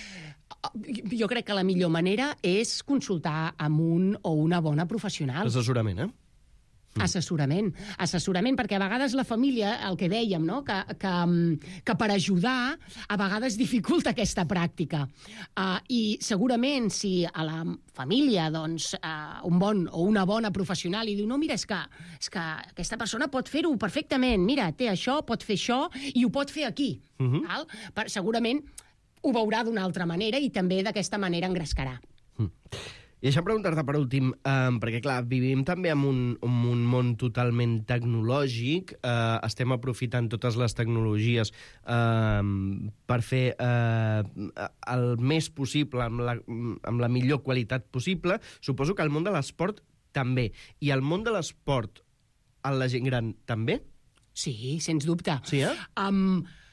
Jo crec que la millor manera és consultar amb un o una bona professional. Assessorament, eh? Assessorament. Assessorament, perquè a vegades la família, el que dèiem, no? que, que, que per ajudar a vegades dificulta aquesta pràctica. Uh, I segurament si a la família doncs, uh, un bon o una bona professional li diu no, mira, és que, és que aquesta persona pot fer-ho perfectament, mira, té això, pot fer això i ho pot fer aquí. Uh-huh. Val? Per, segurament ho veurà d'una altra manera i també d'aquesta manera engrescarà. Uh-huh. I deixa'm preguntar-te per últim, eh, perquè, clar, vivim també en un, en un món totalment tecnològic, eh, estem aprofitant totes les tecnologies eh, per fer eh, el més possible, amb la, amb la millor qualitat possible. Suposo que el món de l'esport també. I el món de l'esport, a la gent gran, també? Sí, sens dubte. Sí, eh? Um,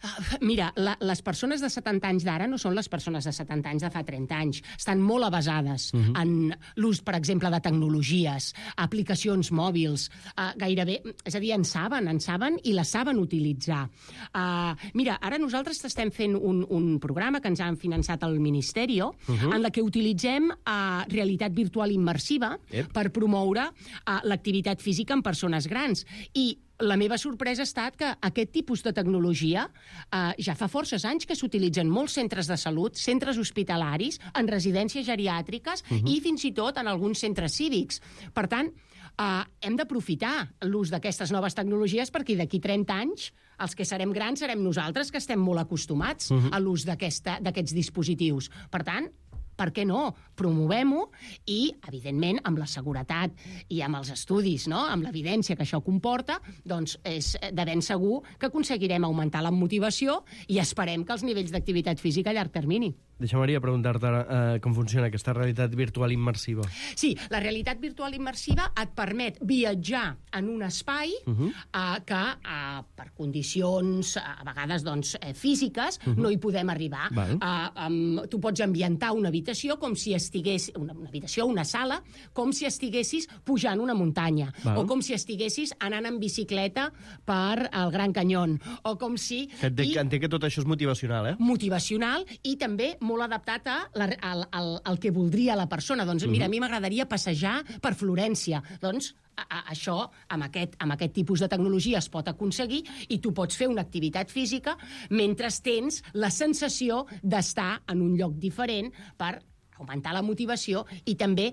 Mira, la, les persones de setanta anys d'ara no són les persones de setanta anys de fa trenta anys. Estan molt avasades uh-huh. en l'ús, per exemple, de tecnologies, aplicacions mòbils, uh, gairebé... És a dir, en saben, en saben i la saben utilitzar. Uh, mira, ara nosaltres estem fent un, un programa que ens han finançat el Ministeri uh-huh. en la que utilitzem uh, realitat virtual immersiva yep. per promoure uh, l'activitat física en persones grans. I la meva sorpresa ha estat que aquest tipus de tecnologia eh, ja fa forces anys que s'utilitzen molts centres de salut, centres hospitalaris, en residències geriàtriques uh-huh. i fins i tot en alguns centres cívics. Per tant, eh, hem d'aprofitar l'ús d'aquestes noves tecnologies perquè d'aquí trenta anys els que serem grans serem nosaltres que estem molt acostumats uh-huh. a l'ús d'aquests dispositius. Per tant, per què no? Promovem-ho i, evidentment, amb la seguretat i amb els estudis, no? Amb l'evidència que això comporta, doncs és de ben segur que aconseguirem augmentar la motivació i esperem que els nivells d'activitat física a llarg termini. Deixa, Maria, preguntar-te uh, com funciona aquesta realitat virtual immersiva. Sí, la realitat virtual immersiva et permet viatjar en un espai uh-huh. uh, que, uh, per condicions, uh, a vegades, doncs, eh, físiques, uh-huh. no hi podem arribar. Uh, um, tu pots ambientar una habitació com si estigués... Una, una habitació, una sala, com si estiguessis pujant una muntanya, Val. o com si estiguessis anant en bicicleta per el Gran Canyón, o com si... Que entenc, I... entenc que tot això és motivacional, eh? Motivacional i també molt adaptat a la, al, al, al que voldria la persona. Doncs mira, uh-huh. a mi m'agradaria passejar per Florència. Doncs a, a, això, amb aquest, amb aquest tipus de tecnologia es pot aconseguir i tu pots fer una activitat física mentre tens la sensació d'estar en un lloc diferent per augmentar la motivació i també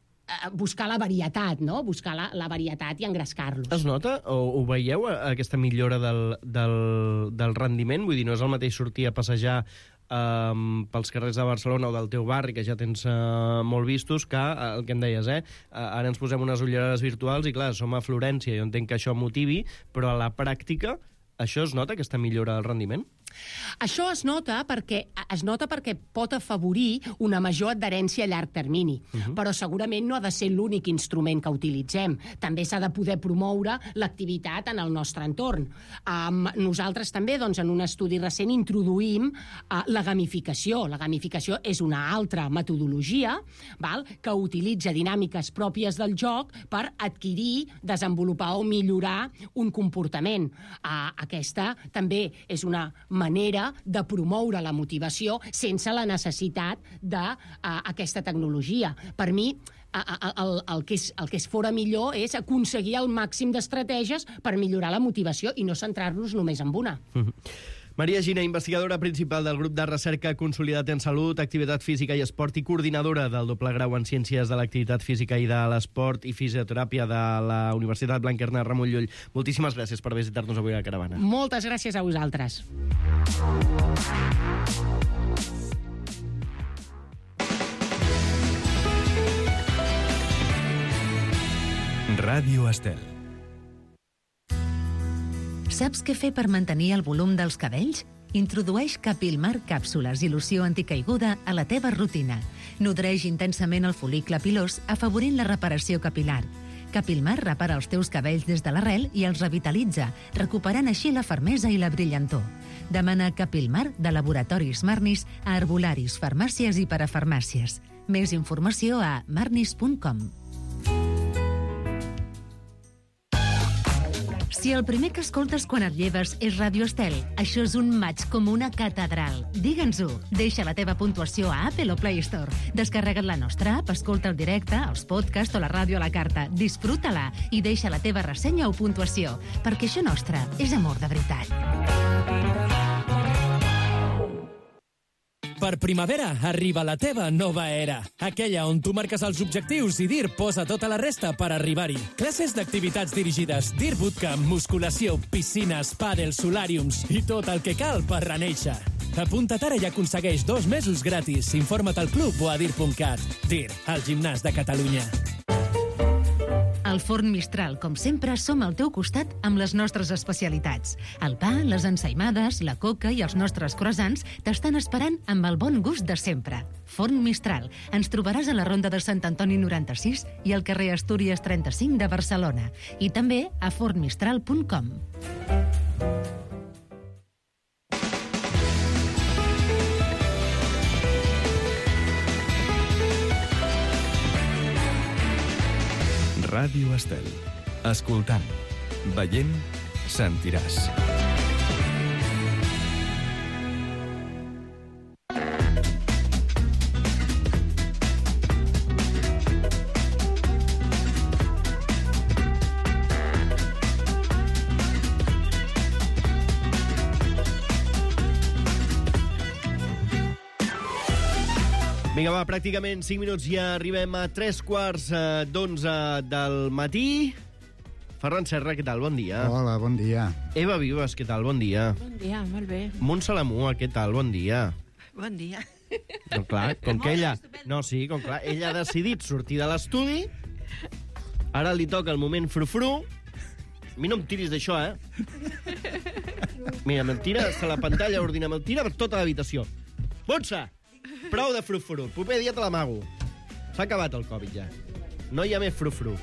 buscar la varietat, no? Buscar la, la varietat i engrescar-los. Es nota, o ho veieu, aquesta millora del, del, del rendiment? Vull dir, no és el mateix sortir a passejar um, pels carrers de Barcelona o del teu barri, que ja tens uh, molt vistos, que uh, el que em deies, eh? Uh, ara ens posem unes ulleres virtuals i, clar, som a Florència, jo entenc que això motivi, però a la pràctica això es nota, aquesta millora del rendiment? Això es nota perquè es nota perquè pot afavorir una major adherència a llarg termini, uh-huh. però segurament no ha de ser l'únic instrument que utilitzem. També s'ha de poder promoure l'activitat en el nostre entorn. Um, nosaltres també, doncs, en un estudi recent introduïm uh, la gamificació. La gamificació és una altra metodologia, val, que utilitza dinàmiques pròpies del joc per adquirir, desenvolupar o millorar un comportament. Uh, aquesta també és una manera de promoure la motivació sense la necessitat d'aquesta uh, tecnologia. Per mi, uh, el, el, que és, el que és fora millor és aconseguir el màxim d'estratègies per millorar la motivació i no centrar-nos només en una. Mm-hmm. Maria Gina, investigadora principal del grup de recerca Consolidat en Salut, Activitat Física i Esport i coordinadora del doble grau en Ciències de l'Activitat Física i de l'Esport i Fisioteràpia de la Universitat Blanquerna Ramon Llull. Moltíssimes gràcies per visitar-nos avui a la Caravana. Moltes gràcies a vosaltres. Ràdio Estel. Saps què fer per mantenir el volum dels cabells? Introdueix Capilmar càpsules i loció anticaiguda a la teva rutina. Nodreix intensament el fol·licle pilós, afavorint la reparació capilar. Capilmar repara els teus cabells des de l'arrel i els revitalitza, recuperant així la fermesa i la brillantor. Demana Capilmar de Laboratoris Marnis a herbolaris, farmàcies i parafarmàcies. Més informació a marnis punt com. Si el primer que escoltes quan et lleves és Ràdio Estel, això és un maig com una catedral. Digue'ns-ho. Deixa la teva puntuació a Apple o Play Store. Descarrega't la nostra app, escolta el directe, els podcasts o la ràdio a la carta. Disfruta-la i deixa la teva ressenya o puntuació, perquè això nostre és amor de veritat. Per primavera arriba la teva nova era, aquella on tu marques els objectius i D I R posa tota la resta per arribar-hi. Classes d'activitats dirigides, D I R Bootcamp, musculació, piscines, pàdel, solàriums i tot el que cal per renéixer. Apunta't ara i aconsegueix dos mesos gratis. Informa't al club o a dir punt cat. D I R, el gimnàs de Catalunya. Al Forn Mistral, com sempre, som al teu costat amb les nostres especialitats. El pa, les ensaïmades, la coca i els nostres croissants t'estan esperant amb el bon gust de sempre. Forn Mistral. Ens trobaràs a la Ronda de Sant Antoni noranta-sis i al carrer Astúries trenta-cinc de Barcelona. I també a forn mistral punt com. Ràdio Estel. Escoltant, veient, sentiràs. Vinga, va, pràcticament cinc minuts i ja arribem a tres quarts eh, d'onze del matí. Ferran Serra, què tal? Bon dia. Hola, bon dia. Eva Vives, què tal? Bon dia. Bon dia, molt bé. Montse Lamua, què tal? Bon dia. Bon dia. No, clar, com que ella... No, sí, com clar, ella ha decidit sortir de l'estudi, ara li toca el moment frufru. A mi no em tiris d'això, eh? Mira, me'l tira a la pantalla ordina, me'l tira per tota l'habitació. Montse! Prou de frufru. El proper dia te l'amago. S'ha acabat el Covid, ja. No hi ha més frufru.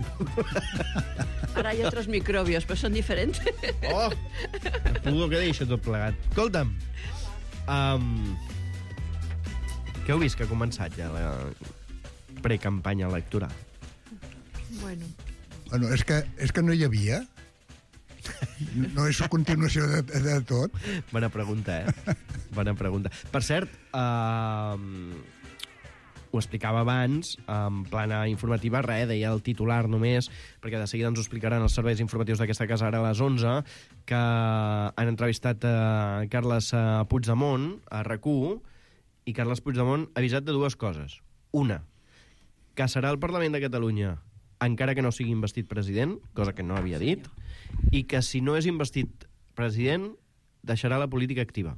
Ara hi ha otros microbios, però són diferents. Oh! Pudo que deixa tot plegat. Escolta'm, um, què heu vist que ha començat ja la precampanya electoral? Bueno. Bueno, és que, és que no hi havia. No és a continuació de, de tot. Bona pregunta, eh? Bona pregunta. Per cert, uh, ho explicava abans, en plana informativa, res, deia el titular només, perquè de seguida ens ho explicaran els serveis informatius d'aquesta casa ara a les onze, que han entrevistat uh, Carles uh, Puigdemont a RAC u, i Carles Puigdemont ha avisat de dues coses. Una, que serà el Parlament de Catalunya encara que no sigui investit president, cosa que no havia dit, i que si no és investit president, deixarà la política activa.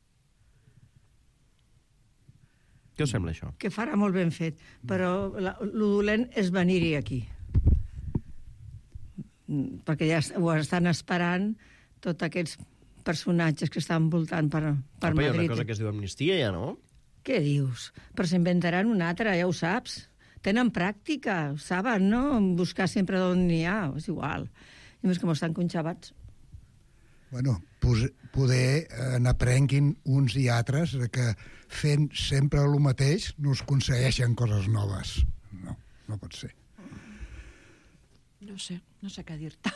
Què us sembla, això? Que farà molt ben fet, però la, lo dolent és venir-hi aquí. Perquè ja ho estan esperant tots aquests personatges que estan voltant per, per Madrid. Hi ha una Madrid. cosa que es diu amnistia, ja, no? Què dius? Però s'inventaran una altra, ja ho saps. Tenen pràctica, saben, no? Buscar sempre d'on n'hi ha, és igual. I més com estan conxabats. Bueno, poder eh, n'aprenguin uns i altres que fent sempre el mateix no es aconsegueixen coses noves. No, no pot ser. No sé, no sé què dir-te.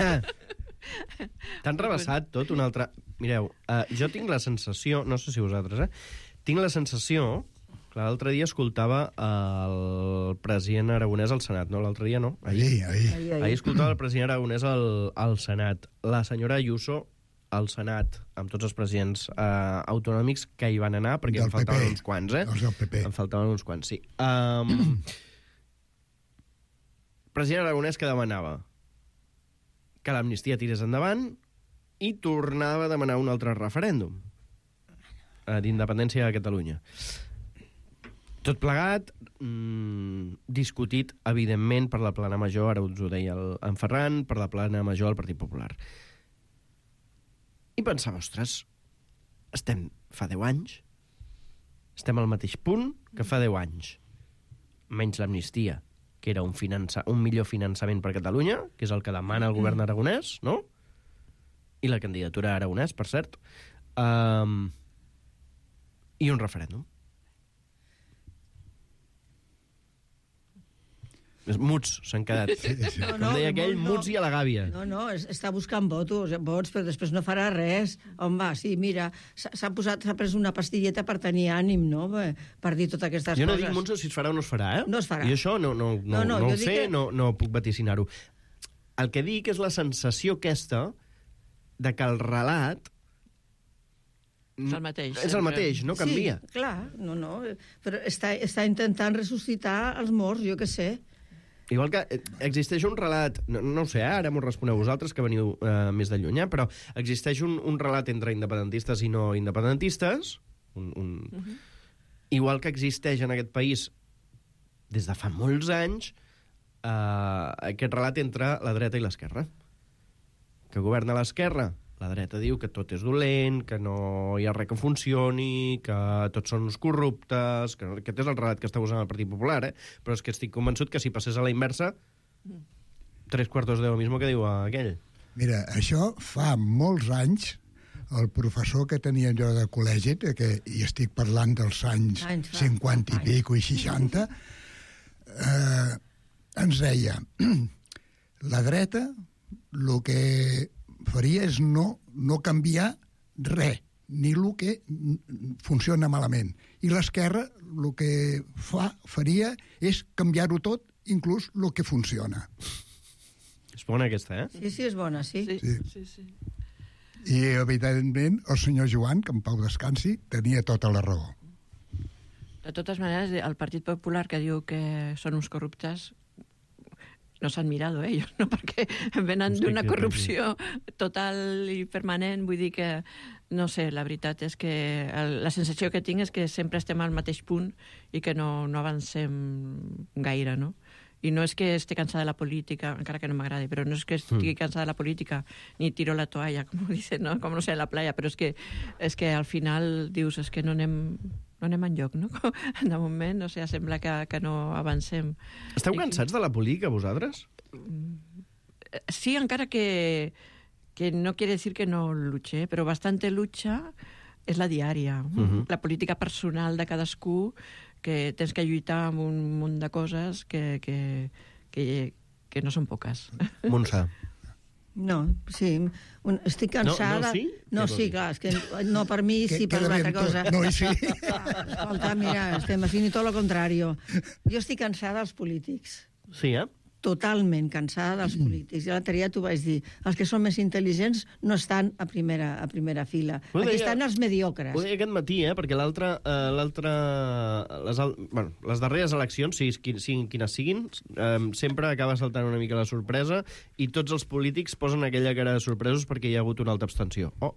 T'han rebassat tot un altre... Mireu, uh, jo tinc la sensació, no sé si vosaltres, eh? Tinc la sensació... Clar, l'altre dia escoltava el president aragonès al Senat, no? L'altre dia no? Ahir, ahir. Ahir, ahir escoltava el president aragonès al, al Senat. La senyora Ayuso al Senat, amb tots els presidents eh, autonòmics que hi van anar, perquè del en faltaven P P. uns quants, eh? Els del P P. En faltaven uns quants, sí. Um, president aragonès que demanava que l'amnistia tirés endavant i tornava a demanar un altre referèndum eh, d'independència de Catalunya. Tot plegat, mmm, discutit, evidentment, per la plana major, ara us ho deia el, en Ferran, per la plana major del Partit Popular. I pensava, ostres, estem fa deu anys? Estem al mateix punt que fa deu anys. Menys l'amnistia, que era un, finança, un millor finançament per Catalunya, que és el que demana el govern aragonès, no? I la candidatura aragonès, per cert. Um, I un referèndum. Muts s'han quedat. Sí, sí. No, no, com deia aquell, no, muts i a la gàbia. No, no, està buscant votos, vots, però després no farà res. Home, sí, mira, s'ha posat, s'ha pres una pastilleta per tenir ànim, no?, per dir totes aquestes coses. Jo no dic, Montse, si es farà o no es farà, eh? No es farà. I això no, no, no, no, no, no ho sé, que... no, no puc vaticinar-ho. El que dic és la sensació aquesta de que el relat... És el mateix. És el mateix, no canvia. Sí, clar, no, no, però està, està intentant ressuscitar els morts, jo què sé. Igual que existeix un relat, no, no ho sé, ara m'ho responeu vosaltres, que veniu eh, més de lluny, eh, però existeix un, un relat entre independentistes i no independentistes, un, un... Uh -huh. igual que existeix en aquest país des de fa molts anys eh, aquest relat entre la dreta i l'esquerra. Que governa l'esquerra, la dreta diu que tot és dolent, que no hi ha res que funcioni, que tots són uns corruptes... Que aquest és el relat que està usant el Partit Popular, eh? Però és que estic convençut que si passés a la inversa, tres quartos de lo mismo que diu aquell. Mira, això fa molts anys, el professor que tenia jo de col·legi, que hi estic parlant dels anys, anys cinquanta i pico i seixanta, eh, ens deia la dreta el que faria és no, no canviar res, ni el que funciona malament. I l'esquerra el que fa, faria és canviar-ho tot, inclús el que funciona. És bona aquesta, eh? Sí, sí, és bona, sí. Sí, Sí. sí, sí. I, evidentment, el senyor Joan, que en pau descansi, tenia tota la raó. De totes maneres, el Partit Popular que diu que són uns corruptes no s'han mirat ells, no? Perquè venen Hosti, d'una que corrupció total i permanent. Vull dir que, no sé, la veritat és que el, la sensació que tinc és que sempre estem al mateix punt i que no, no avancem gaire, no? I no és que estigui cansada de la política, encara que no m'agradi, però no és que estigui cansada de la política ni tiro la toalla, com dicen, no? Com no sé, a la playa, però és que, és que al final dius, és que no anem, no anem enlloc, no? De moment, o sigui, sembla que, que no avancem. Esteu cansats de la política, vosaltres? Sí, encara que, que no quiere decir que no luche, però bastante lucha és la diària. Uh-huh. La política personal de cadascú, que tens que lluitar amb un munt de coses que, que, que, que no són poques. Montse. No, sí, un, estic cansada... No, no, sí? No, Què sí, vols clar, és que no per mi, Que- sí per queda una bien altra cosa. tot. No, i sí. Ah, escolta, mira, estem així tot lo contrario. Jo estic cansada dels polítics. Sí, eh? Totalment cansada dels polítics. I l'altre dia t'ho vaig dir. Els que són més intel·ligents no estan a primera, a primera fila. Ho Aquí deia- estan els mediocres. Ho deia aquest matí, eh? Perquè l'altre... Eh, l'altre les, al... bueno, les darreres eleccions, siguin, siguin quines siguin, eh, sempre acaba saltant una mica la sorpresa i tots els polítics posen aquella cara de sorpresos perquè hi ha hagut una alta abstenció. Oh.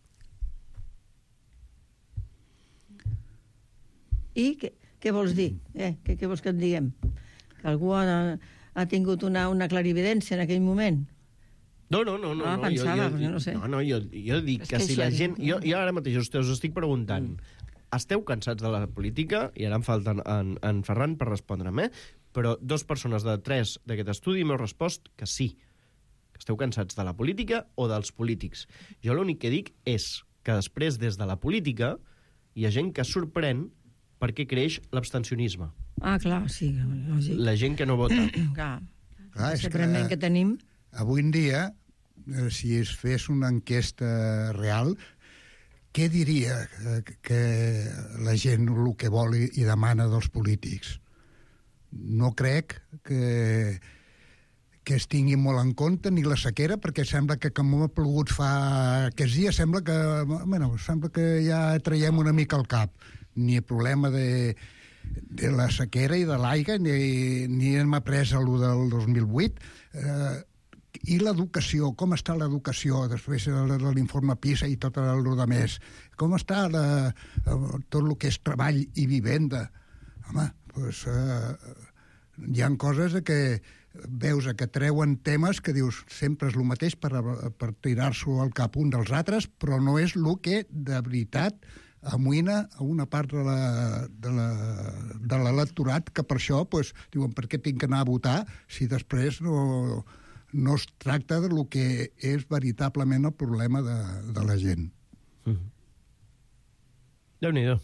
I què, què vols dir? Eh, què, què vols que et diguem? Que algú ha, ha tingut una, una clarividència en aquell moment? No, no, no. no, Ah, no pensava, jo, perquè jo, no sé. No, no, jo, jo dic És que, que si la això- gent... Jo, jo ara mateix us, us estic preguntant, esteu cansats de la política? I ara em falta en, en Ferran per respondre'm, eh? Però dos persones de tres d'aquest estudi m'heu respost que sí. Que esteu cansats de la política o dels polítics. Jo l'únic que dic és que després, des de la política, hi ha gent que es sorprèn perquè creix l'abstencionisme. Ah, clar, sí, lògic. La gent que no vota. Clar, Clar, és sempre que tenim... Avui en dia, eh, si es fes una enquesta real, què diria que, que la gent el que vol i, i demana dels polítics? No crec que, que es tingui molt en compte ni la sequera, perquè sembla que com ha plogut fa aquests dies, sembla que, bueno, sembla que ja traiem una mica al cap. Ni el problema de, de la sequera i de l'aigua, ni, ni hem après el del dos mil vuit. Eh, I l'educació, com està l'educació després de l'informe PISA i tot el que més? Com està la, tot el que és treball i vivenda? Home, doncs, eh, hi ha coses que veus que treuen temes que dius sempre és el mateix per, per tirar-s'ho al cap un dels altres, però no és el que de veritat amoïna a una part de la, de la, de l'electorat que per això pues, diuen per què tinc que anar a votar si després no, no es tracta de lo que és veritablement el problema de, de la gent. Mm. Déu-n'hi-do.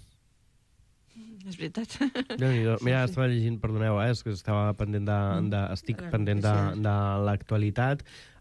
És veritat. Déu-n'hi-do. Mira, estava llegint, perdoneu, eh, és que estava pendent de, de, estic pendent de, de l'actualitat.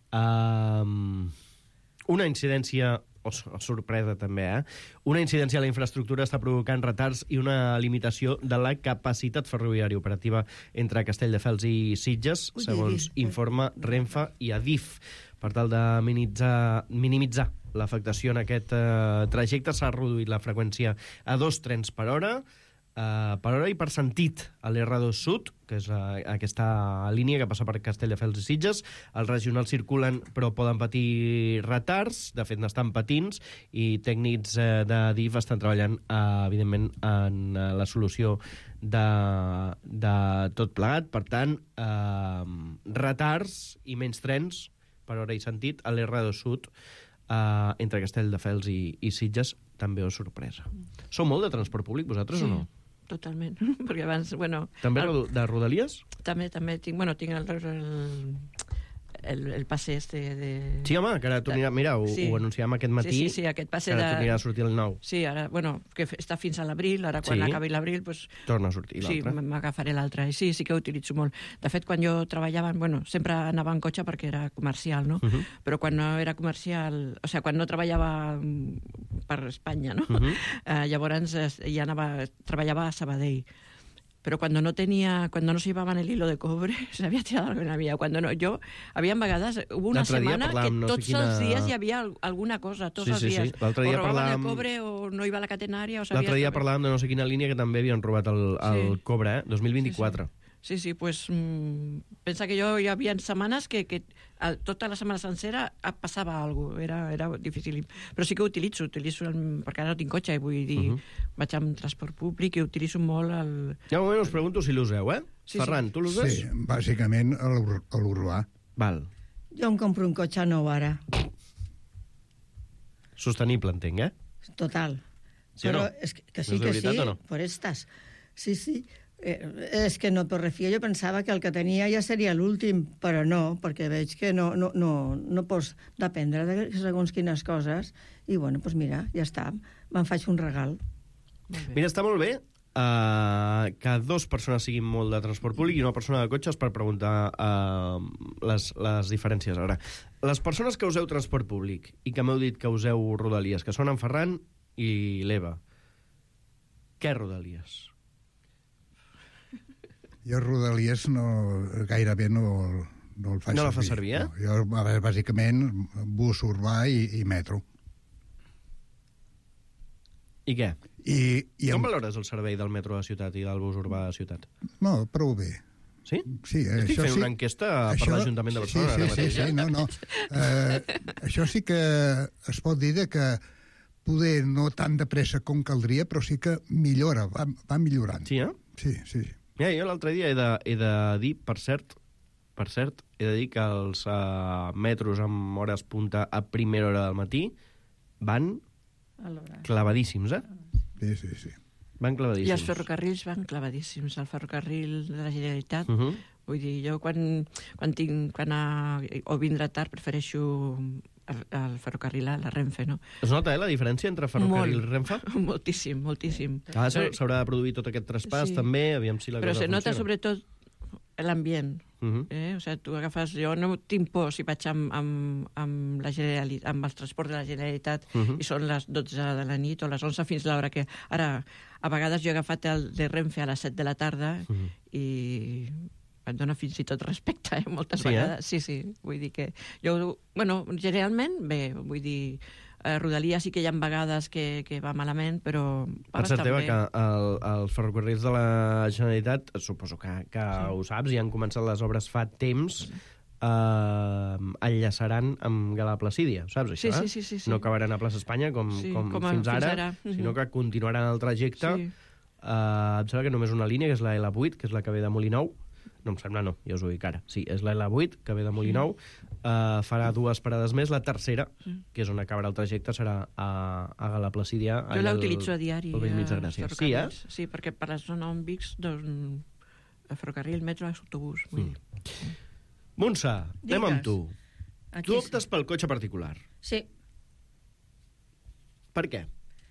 Um, una incidència, o oh, sorpresa també, eh? Una incidència a la infraestructura està provocant retards i una limitació de la capacitat ferroviària operativa entre Castelldefels i Sitges, Ui, segons Adif. informa Renfe i Adif. Per tal de minimitzar, minimitzar l'afectació en aquest eh, trajecte, s'ha reduït la freqüència a dos trens per hora, Uh, per hora i per sentit a l'erre dos Sud, que és uh, aquesta línia que passa per Castelldefels i Sitges. Els regionals circulen però poden patir retards, de fet n'estan patint, i tècnics uh, de D I F estan treballant uh, evidentment en uh, la solució de, de tot plegat. Per tant, uh, retards i menys trens per hora i sentit a l'erre dos Sud uh, entre Castelldefels i, i Sitges, també és sorpresa. Sou molt de transport públic, vosaltres, Sí. o no? Totalment, perquè abans, bueno... També el, de Rodalies? També, també tinc, bueno, tinc el, el, el, el passe este de... Sí, home, que ara tornarà... Mira, ho, Sí. ho anunciàvem aquest matí. Sí, sí, sí, aquest passe que ara de- tornarà a sortir el nou. Sí, ara, bueno, que f- està fins a l'abril, ara quan Sí. acabi l'abril, pues, Torna a sortir sí, l'altre. m- m'agafaré l'altre. I sí, sí que ho utilitzo molt. De fet, quan jo treballava, bueno, sempre anava en cotxe perquè era comercial, no? Mhm. Però quan no era comercial, o sigui, quan no treballava mm, per Espanya, no? Mhm. eh, llavors eh, ja anava, treballava a Sabadell. Pero cuando no tenía, cuando no se llevaban el hilo de cobre, se había tirado algo en la vía. Cuando no, yo, había vegades, hubo una L'altre dia setmana que parlàvem, no sé tots quina- els dies hi havia al- alguna cosa, tots Sí, els sí, sí. dies. L'altre dia o robaven parlàvem- el cobre, o no iba a la catenària, o L'altre dia parlàvem de no sé quina línia que també havien robat el, el Sí. cobre, eh? dos mil vint-i-quatre. Sí, sí, pues mm, pensa que jo hi havia setmanes que, que a, tota la setmana sencera ah, passava alguna cosa, era, era difícil. Però sí que ho utilitzo, utilitzo el, perquè ara no tinc cotxe, vull dir, Mhm. vaig amb transport públic i utilitzo molt el... Ja un moment us pregunto si l'useu, eh? Sí, Ferran, sí. tu l'uses? Sí, bàsicament a l'ur- a l'urbà. Val. Jo em compro un cotxe nou ara, Sostenible, entenc, eh? total. Sí o Però no? és que, que És sí, de que veritat sí, o no? por estas. Sí, sí. Eh, és que no per refia, jo pensava que el que tenia ja seria l'últim, però no, perquè veig que no, no, no, no pots dependre de segons quines coses, i bueno, doncs mira, ja està, me'n faig un regal. Mira, està molt bé uh, que dos persones siguin molt de transport públic i una persona de cotxes per preguntar uh, les, les diferències. Ara, les persones que useu transport públic i que m'heu dit que useu Rodalies, que són en Ferran i l'Eva, què Rodalies? Jo Rodalies no, gairebé no, no el faig No la servir. fa servir, eh? No, jo, a veure, bàsicament, bus urbà i, i metro. I què? I, i Com amb- valores el servei del metro de la ciutat i del bus urbà de la ciutat? No, prou bé. Sí? Sí, Estic això fent sí. una enquesta per l'Ajuntament de Barcelona. Sí, ara sí, sí, mateix, sí, eh? no, no. Uh, això sí que es pot dir de que poder no tan de pressa com caldria, però sí que millora, va, va millorant. Sí, eh? Sí, sí. Mira, jo l'altre dia he de, he de dir, per cert, per cert, he de dir que els uh, metros amb hores punta a primera hora del matí van clavadíssims, eh? Sí, sí, sí. Van I clavadíssims. els ferrocarrils van clavadíssims. El ferrocarril de la Generalitat, Uh -huh. vull dir, jo quan, quan tinc quan a, o vindrà tard prefereixo el, el ferrocarril a la Renfe, no? Es nota, eh, la diferència entre ferrocarril Molt. i Renfe? Moltíssim, moltíssim. Ah, Però- s'haurà de produir tot aquest traspàs, Sí. també, aviam si la Però cosa se nota funciona. sobretot l'ambient. Uh -huh. eh? O sigui, tu agafes... Jo no tinc por si vaig amb, amb, amb, la Generalitat, amb el transport de la Generalitat Uh -huh. i són les dotze de la nit o les onze fins l'hora que... Ara, a vegades jo he agafat el de Renfe a les set de la tarda Uh -huh. i em dona fins i tot respecte, eh? Moltes Sí, eh? vegades. Sí, sí. Vull dir que... Jo, bueno, generalment, bé, vull dir... A Rodalia sí que hi ha vegades que, que va malament, però va Per cert, bastant Eva, bé. que el, els ferrocarrils de la Generalitat, suposo que, que sí. ho saps, i han començat les obres fa temps, eh, enllaçaran amb Gala Placídia, saps això? Sí, eh? sí, sí, sí, sí. No acabaran a Plaça Espanya com, Sí, com, com a- fins, fins ara, ara. sinó Mhm. que continuaran el trajecte. Sí. Eh, em sembla que només una línia, que és la L vuit, que és la que ve de Molinou. No em sembla, no, ja us ho dic ara. Sí, és la L vuit, que ve de Molinou. Uh, farà dues parades més. La tercera, Sí. que és on acabarà el trajecte, serà a, a Gala Placídia. Jo allà la al- utilitzo a diari. al Bellmig de a Gràcia. Sí, eh? ferrocarrils. Sí, perquè per la zona on vics, doncs, el ferrocarril, metro, autobús. Vull Mm. dir. Montse, anem Digues. amb tu. Aquí Tu sí. optes pel cotxe particular. Sí, Per què?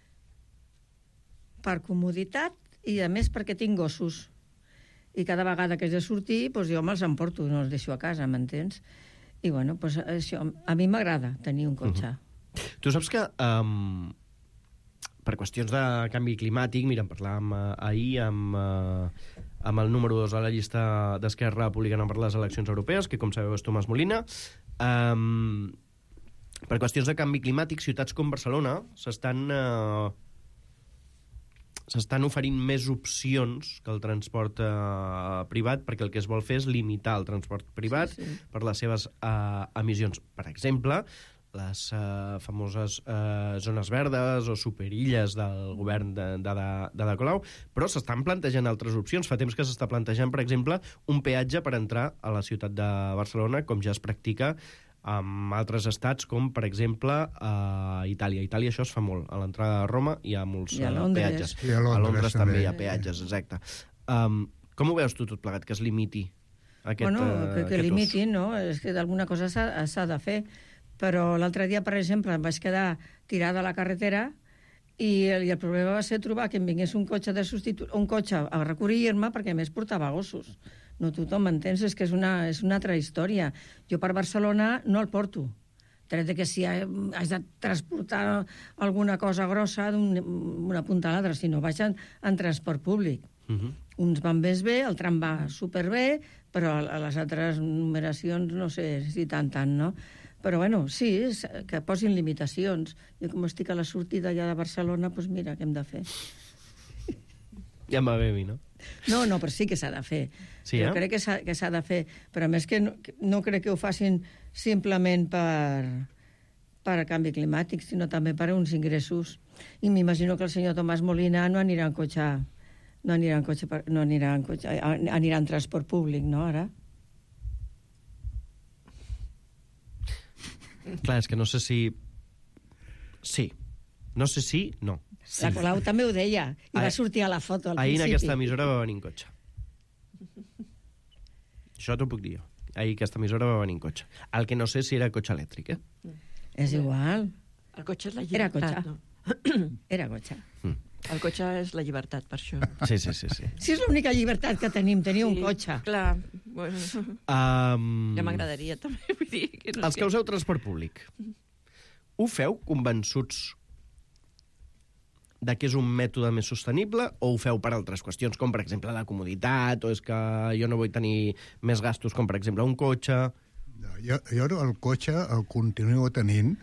per comoditat i, a més, perquè tinc gossos. I cada vegada que haig de sortir, doncs jo me'ls emporto, no els deixo a casa, m'entens? I, bueno, doncs això, a mi m'agrada tenir un cotxe. Uh -huh. Tu saps que um, per qüestions de canvi climàtic, mira, en parlàvem uh, ahir amb, uh, amb el número dos a la llista d'Esquerra Republicana per les eleccions europees, que com sabeu és Tomàs Molina. Um, per qüestions de canvi climàtic, ciutats com Barcelona s'estan uh, s'estan oferint més opcions que el transport uh, privat, perquè el que es vol fer és limitar el transport privat Sí, sí. per les seves uh, emissions. Per exemple, les uh, famoses uh, zones verdes o superilles del govern de, de, de, de Ada Colau, però s'estan plantejant altres opcions. Fa temps que s'està plantejant, per exemple, un peatge per entrar a la ciutat de Barcelona, com ja es practica en altres estats, com, per exemple, a Itàlia. A Itàlia això es fa molt. A l'entrada de Roma hi ha molts I a uh, Londres. peatges. I a Londres també també. hi ha peatges, exacte. Um, com ho veus tu tot plegat, que es limiti? aquest, bueno, que, que aquest limitin, no? És que d'alguna cosa s'ha de fer. Però l'altre dia, per exemple, em vaig quedar tirada a la carretera i el, i el problema va ser trobar que em vingués un cotxe de substitu... un cotxe a recollir-me, perquè a més portava gossos. No tothom m'entens, és que és una, és una altra història. Jo per Barcelona no el porto. Tret que si haig de transportar alguna cosa grossa d'una punta a l'altra, si no vaig en, en transport públic. Uh -huh. Uns van més bé, el tram va superbé, però a les altres numeracions no sé si tant, tant, no? Però, bueno, sí, que posin limitacions. Jo, com estic a la sortida ja de Barcelona, doncs mira, què hem de fer? Ja em va bé a mi, no? No, no, però sí que s'ha de fer. Sí, eh? Jo crec que s'ha de fer. Però, a més, que no, no crec que ho facin simplement per, per canvi climàtic, sinó també per uns ingressos. I m'imagino que el senyor Tomàs Molina no anirà en cotxe, no anirà en cotxe, no anirà en cotxe, anirà en transport públic, no, ara? Clar, és que no sé si... Sí. No sé si... No. Sí. La Colau també ho deia, i va sortir a la foto al Ahir principi. en aquesta emissora va venir en cotxe. Això t'ho puc dir jo. Ahir aquesta emissora va venir en cotxe. El que no sé si era cotxe elèctric, eh? És igual. El cotxe és la Era llibertat, cotxe. no? Era cotxe. Mm. El cotxe és la llibertat, per això. Sí, sí, sí. sí. Si és l'única llibertat que tenim, tenir sí, un cotxe. Clar. Bueno, Um... ja m'agradaria, també. Vull dir que no Els que useu transport públic, ho feu convençuts de que és un mètode més sostenible o ho feu per altres qüestions, com per exemple la comoditat, o és que jo no vull tenir més gastos, com per exemple un cotxe? No, jo, jo el cotxe el continuo tenint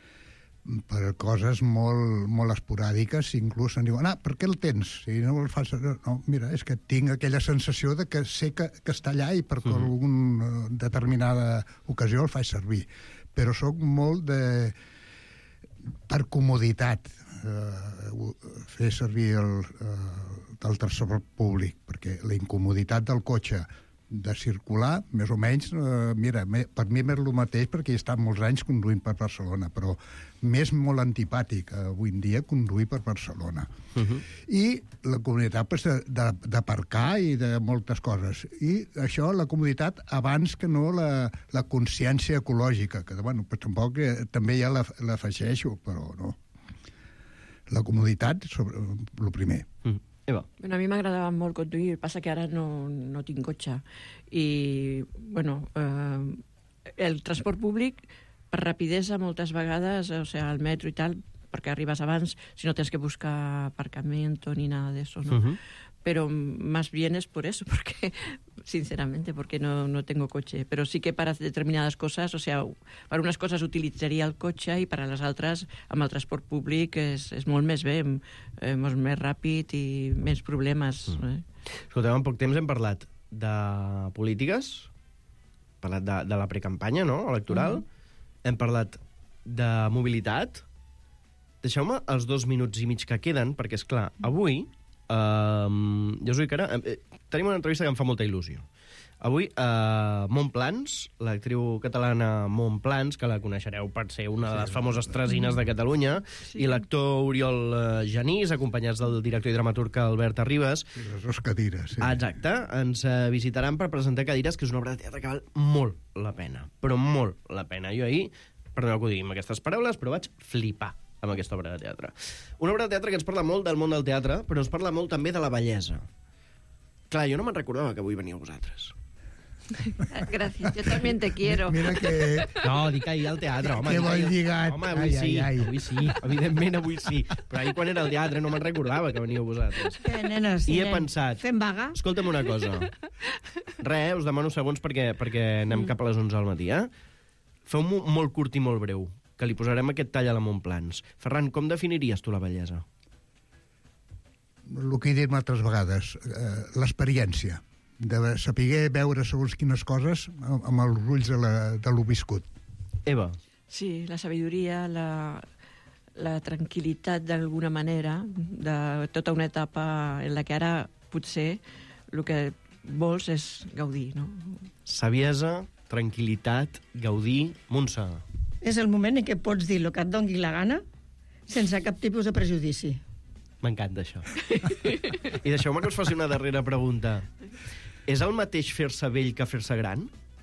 per coses molt, molt esporàdiques, inclús em diuen, ah, per què el tens? Si no el fas... No, mira, és que tinc aquella sensació de que sé que, que està allà i per uh -huh. alguna determinada ocasió el faig servir. Però sóc molt de... per comoditat eh, fer servir el, eh, el transport públic, perquè la incomoditat del cotxe de circular, més o menys, eh, mira, me, per mi és el mateix perquè he estat molts anys conduint per Barcelona, però m'és molt antipàtic eh, avui en dia conduir per Barcelona. Uh -huh. I la comoditat pues, d'aparcar i de moltes coses. I això, la comoditat, abans que no la, la consciència ecològica, que bueno, pues, tampoc eh, també ja l'afegeixo, però no. La comoditat, sobre, el primer. Uh -huh. Bueno, a mi m'agradava molt conduir, passa que ara no, no tinc cotxe. I, bueno, eh, el transport públic, per rapidesa, moltes vegades, o sigui, el metro i tal, perquè arribes abans, si no tens que buscar aparcamiento ni nada de eso, ¿no? Uh -huh. Pero más bien es por eso, porque, sinceramente, porque no, no tengo coche. Pero sí que para determinadas cosas, o sea, para unes coses utilitzaria el cotxe i per a les altres, amb el transport públic, és, és molt més bé, eh, molt més ràpid i menys problemes. Mm. Eh? Escolteu, en poc temps hem parlat de polítiques, hem parlat de, de la precampanya, no?, electoral, mm. hem parlat de mobilitat. Deixeu-me els dos minuts i mig que queden, perquè, és clar, avui... Uh, jo us dic ara... Eh, tenim una entrevista que em fa molta il·lusió. Avui, uh, Montplans, l'actriu catalana Montplans, que la coneixereu per ser una de les famoses tresines de Catalunya, sí. I l'actor Oriol uh, Genís, acompanyats del director i dramaturg Albert Arribas. I les dues cadires, sí. Exacte. Ens uh, visitaran per presentar Cadires, que és una obra de teatre que val molt la pena. Però molt la pena. Jo ahir, perdoneu que ho digui amb aquestes paraules, però vaig flipar amb aquesta obra de teatre. Una obra de teatre que ens parla molt del món del teatre, però ens parla molt també de la bellesa. Clar, jo no me'n recordava que avui veníeu vosaltres. Gràcies, jo també te quiero. Mira que... No, dic ahir al teatre, home. Que bon lligat. Home, avui ai, sí, ai, ai. avui sí, evidentment avui sí. Però ahir quan era al teatre no me'n recordava que veníeu vosaltres. Que nenes, I he nen. pensat... Fem vaga? Escolta'm una cosa. Re, us demano segons perquè, perquè anem cap a les onze del matí, eh? Feu-m'ho molt curt i molt breu, que li posarem aquest tall a la Montplans. Ferran, com definiries tu la bellesa? El que he dit altres vegades, eh, l'experiència, de saber veure segons quines coses amb els ulls de, la, de lo viscut. Eva? Sí, la sabidoria, la, la tranquil·litat d'alguna manera, de tota una etapa en la que ara potser el que vols és gaudir, no? Saviesa, tranquil·litat, gaudir, Montse. És el moment en què pots dir el que et doni la gana sense cap tipus de prejudici. M'encanta això. I deixeu-me que us faci una darrera pregunta. és el mateix fer-se vell que fer-se gran?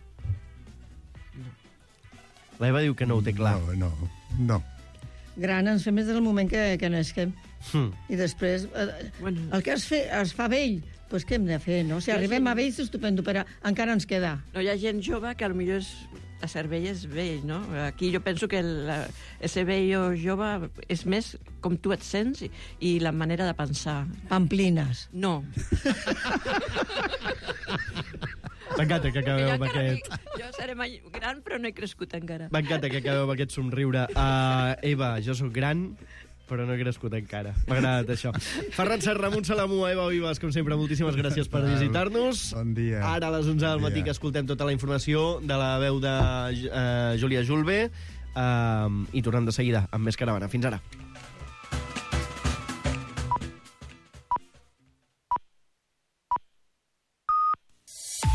L'Eva diu que no ho té clar. No, no, no. Gran ens fem des del moment que, que nasquem. Hmm. I després, eh, bueno. el que es, fe, es fa vell, doncs què hem de fer, no? Si arribem gent... a vells, estupendo, però encara ens queda. No, hi ha gent jove que potser és, a ser vell és vell, no? Aquí jo penso que el, ser vell o jove és més com tu et sents i, i la manera de pensar. Pamplines. No. M'encanta que acabeu amb aquest... Jo seré gran, però no he crescut encara. M'encanta que acabeu amb aquest somriure. Uh, Eva, jo sóc gran, però no he crescut encara. M'ha agradat això. Ferran Serra, Ramon Salamú, Eva Vives, com sempre, moltíssimes gràcies per visitar-nos. Bon dia. Ara a les onze del matí que escoltem tota la informació de la veu de uh, Júlia Julve uh, i tornem de seguida amb més Caravana. Fins ara.